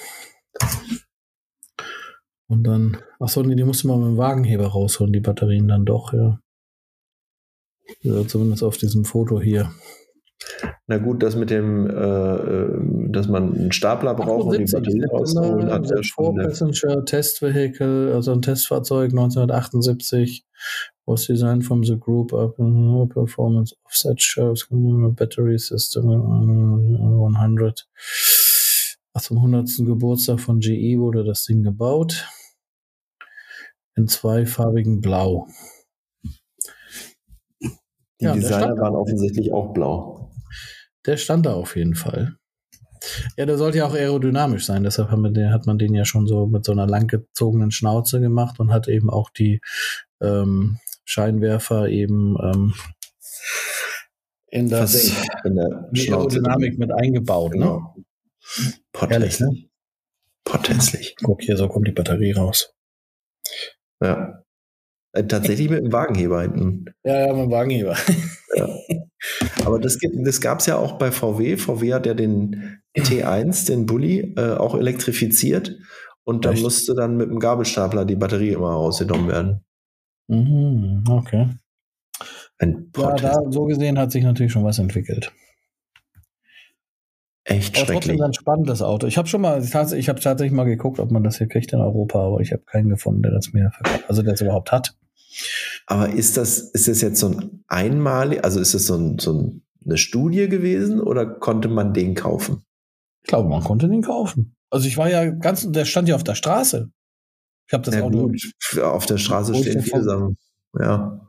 Und dann, achso, nee, die musste man mit dem Wagenheber rausholen, die Batterien dann doch, ja. Ja, zumindest auf diesem Foto hier. Na gut, das mit dem, äh, dass man einen Stapler braucht, um die Batterie rauszuholen, hat ja schon. Four-Passenger Test Vehicle, also ein Testfahrzeug neunzehnhundertachtundsiebzig, was designed from the group up uh, performance offset shows battery system hundert. Ach, zum hundertsten Geburtstag von G E wurde das Ding gebaut. In zweifarbigen Blau. Die ja, Designer waren offensichtlich auch blau. Der stand da auf jeden Fall. Ja, der sollte ja auch aerodynamisch sein, deshalb haben wir den, hat man den ja schon so mit so einer langgezogenen Schnauze gemacht und hat eben auch die ähm, Scheinwerfer eben ähm, in, das, in der die Aerodynamik mit eingebaut. Genau. Ne? Potthässlich. Ne? Potthässlich. Guck, hier, so kommt die Batterie raus. Ja. Äh, tatsächlich mit dem Wagenheber hinten. Ja, ja, mit dem Wagenheber. Ja. Aber das, das gab es ja auch bei V W. V W hat ja den T eins, den Bulli, äh, auch elektrifiziert. Und da musste dann mit dem Gabelstapler die Batterie immer rausgenommen werden. Mhm, okay. Ein ja, da so gesehen hat sich natürlich schon was entwickelt. Echt aber schrecklich. Trotzdem ganz spannend, das Auto. Ich habe schon mal, ich habe tatsächlich mal geguckt, ob man das hier kriegt in Europa, aber ich habe keinen gefunden, der das mir verkauft, also der es überhaupt hat. Aber ist das, ist das jetzt so ein einmalig, also ist das so, ein, so ein, eine Studie gewesen oder konnte man den kaufen? Ich glaube, man konnte den kaufen. Also ich war ja ganz, der stand ja auf der Straße. Ich habe das ja, Auto. Gut. Auf der Straße stehen viele Sachen. Ja.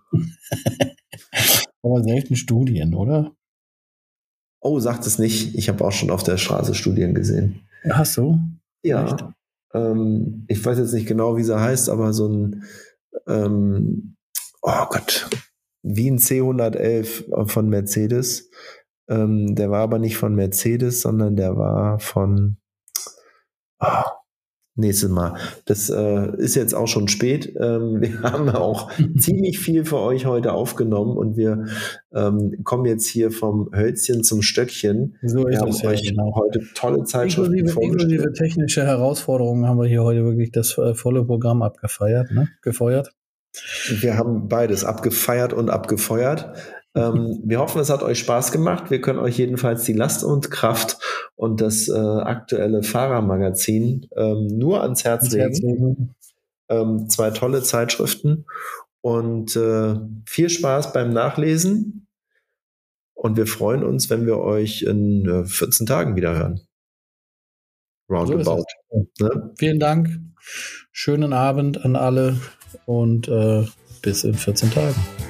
Aber selten Studien, oder? Oh, sagt es nicht. Ich habe auch schon auf der Straße Studien gesehen. Hast du? Ja. Ähm, ich weiß jetzt nicht genau, wie sie heißt, aber so ein ähm, oh Gott, wie ein C hundertelf von Mercedes. Ähm, der war aber nicht von Mercedes, sondern der war von oh, nächstes Mal. Das äh, ist jetzt auch schon spät. Ähm, wir haben auch ziemlich viel für euch heute aufgenommen und wir ähm, kommen jetzt hier vom Hölzchen zum Stöckchen. So wir ist haben es euch ja, genau. heute tolle Zeitschriften Inklusive, vorgestellt. inklusive technische Herausforderungen haben wir hier heute wirklich das äh, volle Programm abgefeiert, ne? Gefeuert. Wir haben beides abgefeiert und abgefeuert. Ähm, wir hoffen, es hat euch Spaß gemacht. Wir können euch jedenfalls die Last und Kraft und das äh, aktuelle Fahrermagazin ähm, nur ans Herz Ans legen. Herz legen. Ähm, zwei tolle Zeitschriften und äh, viel Spaß beim Nachlesen. Und wir freuen uns, wenn wir euch in äh, vierzehn Tagen wieder hören. Roundabout. So ne? Vielen Dank. Schönen Abend an alle und äh, bis in vierzehn Tagen.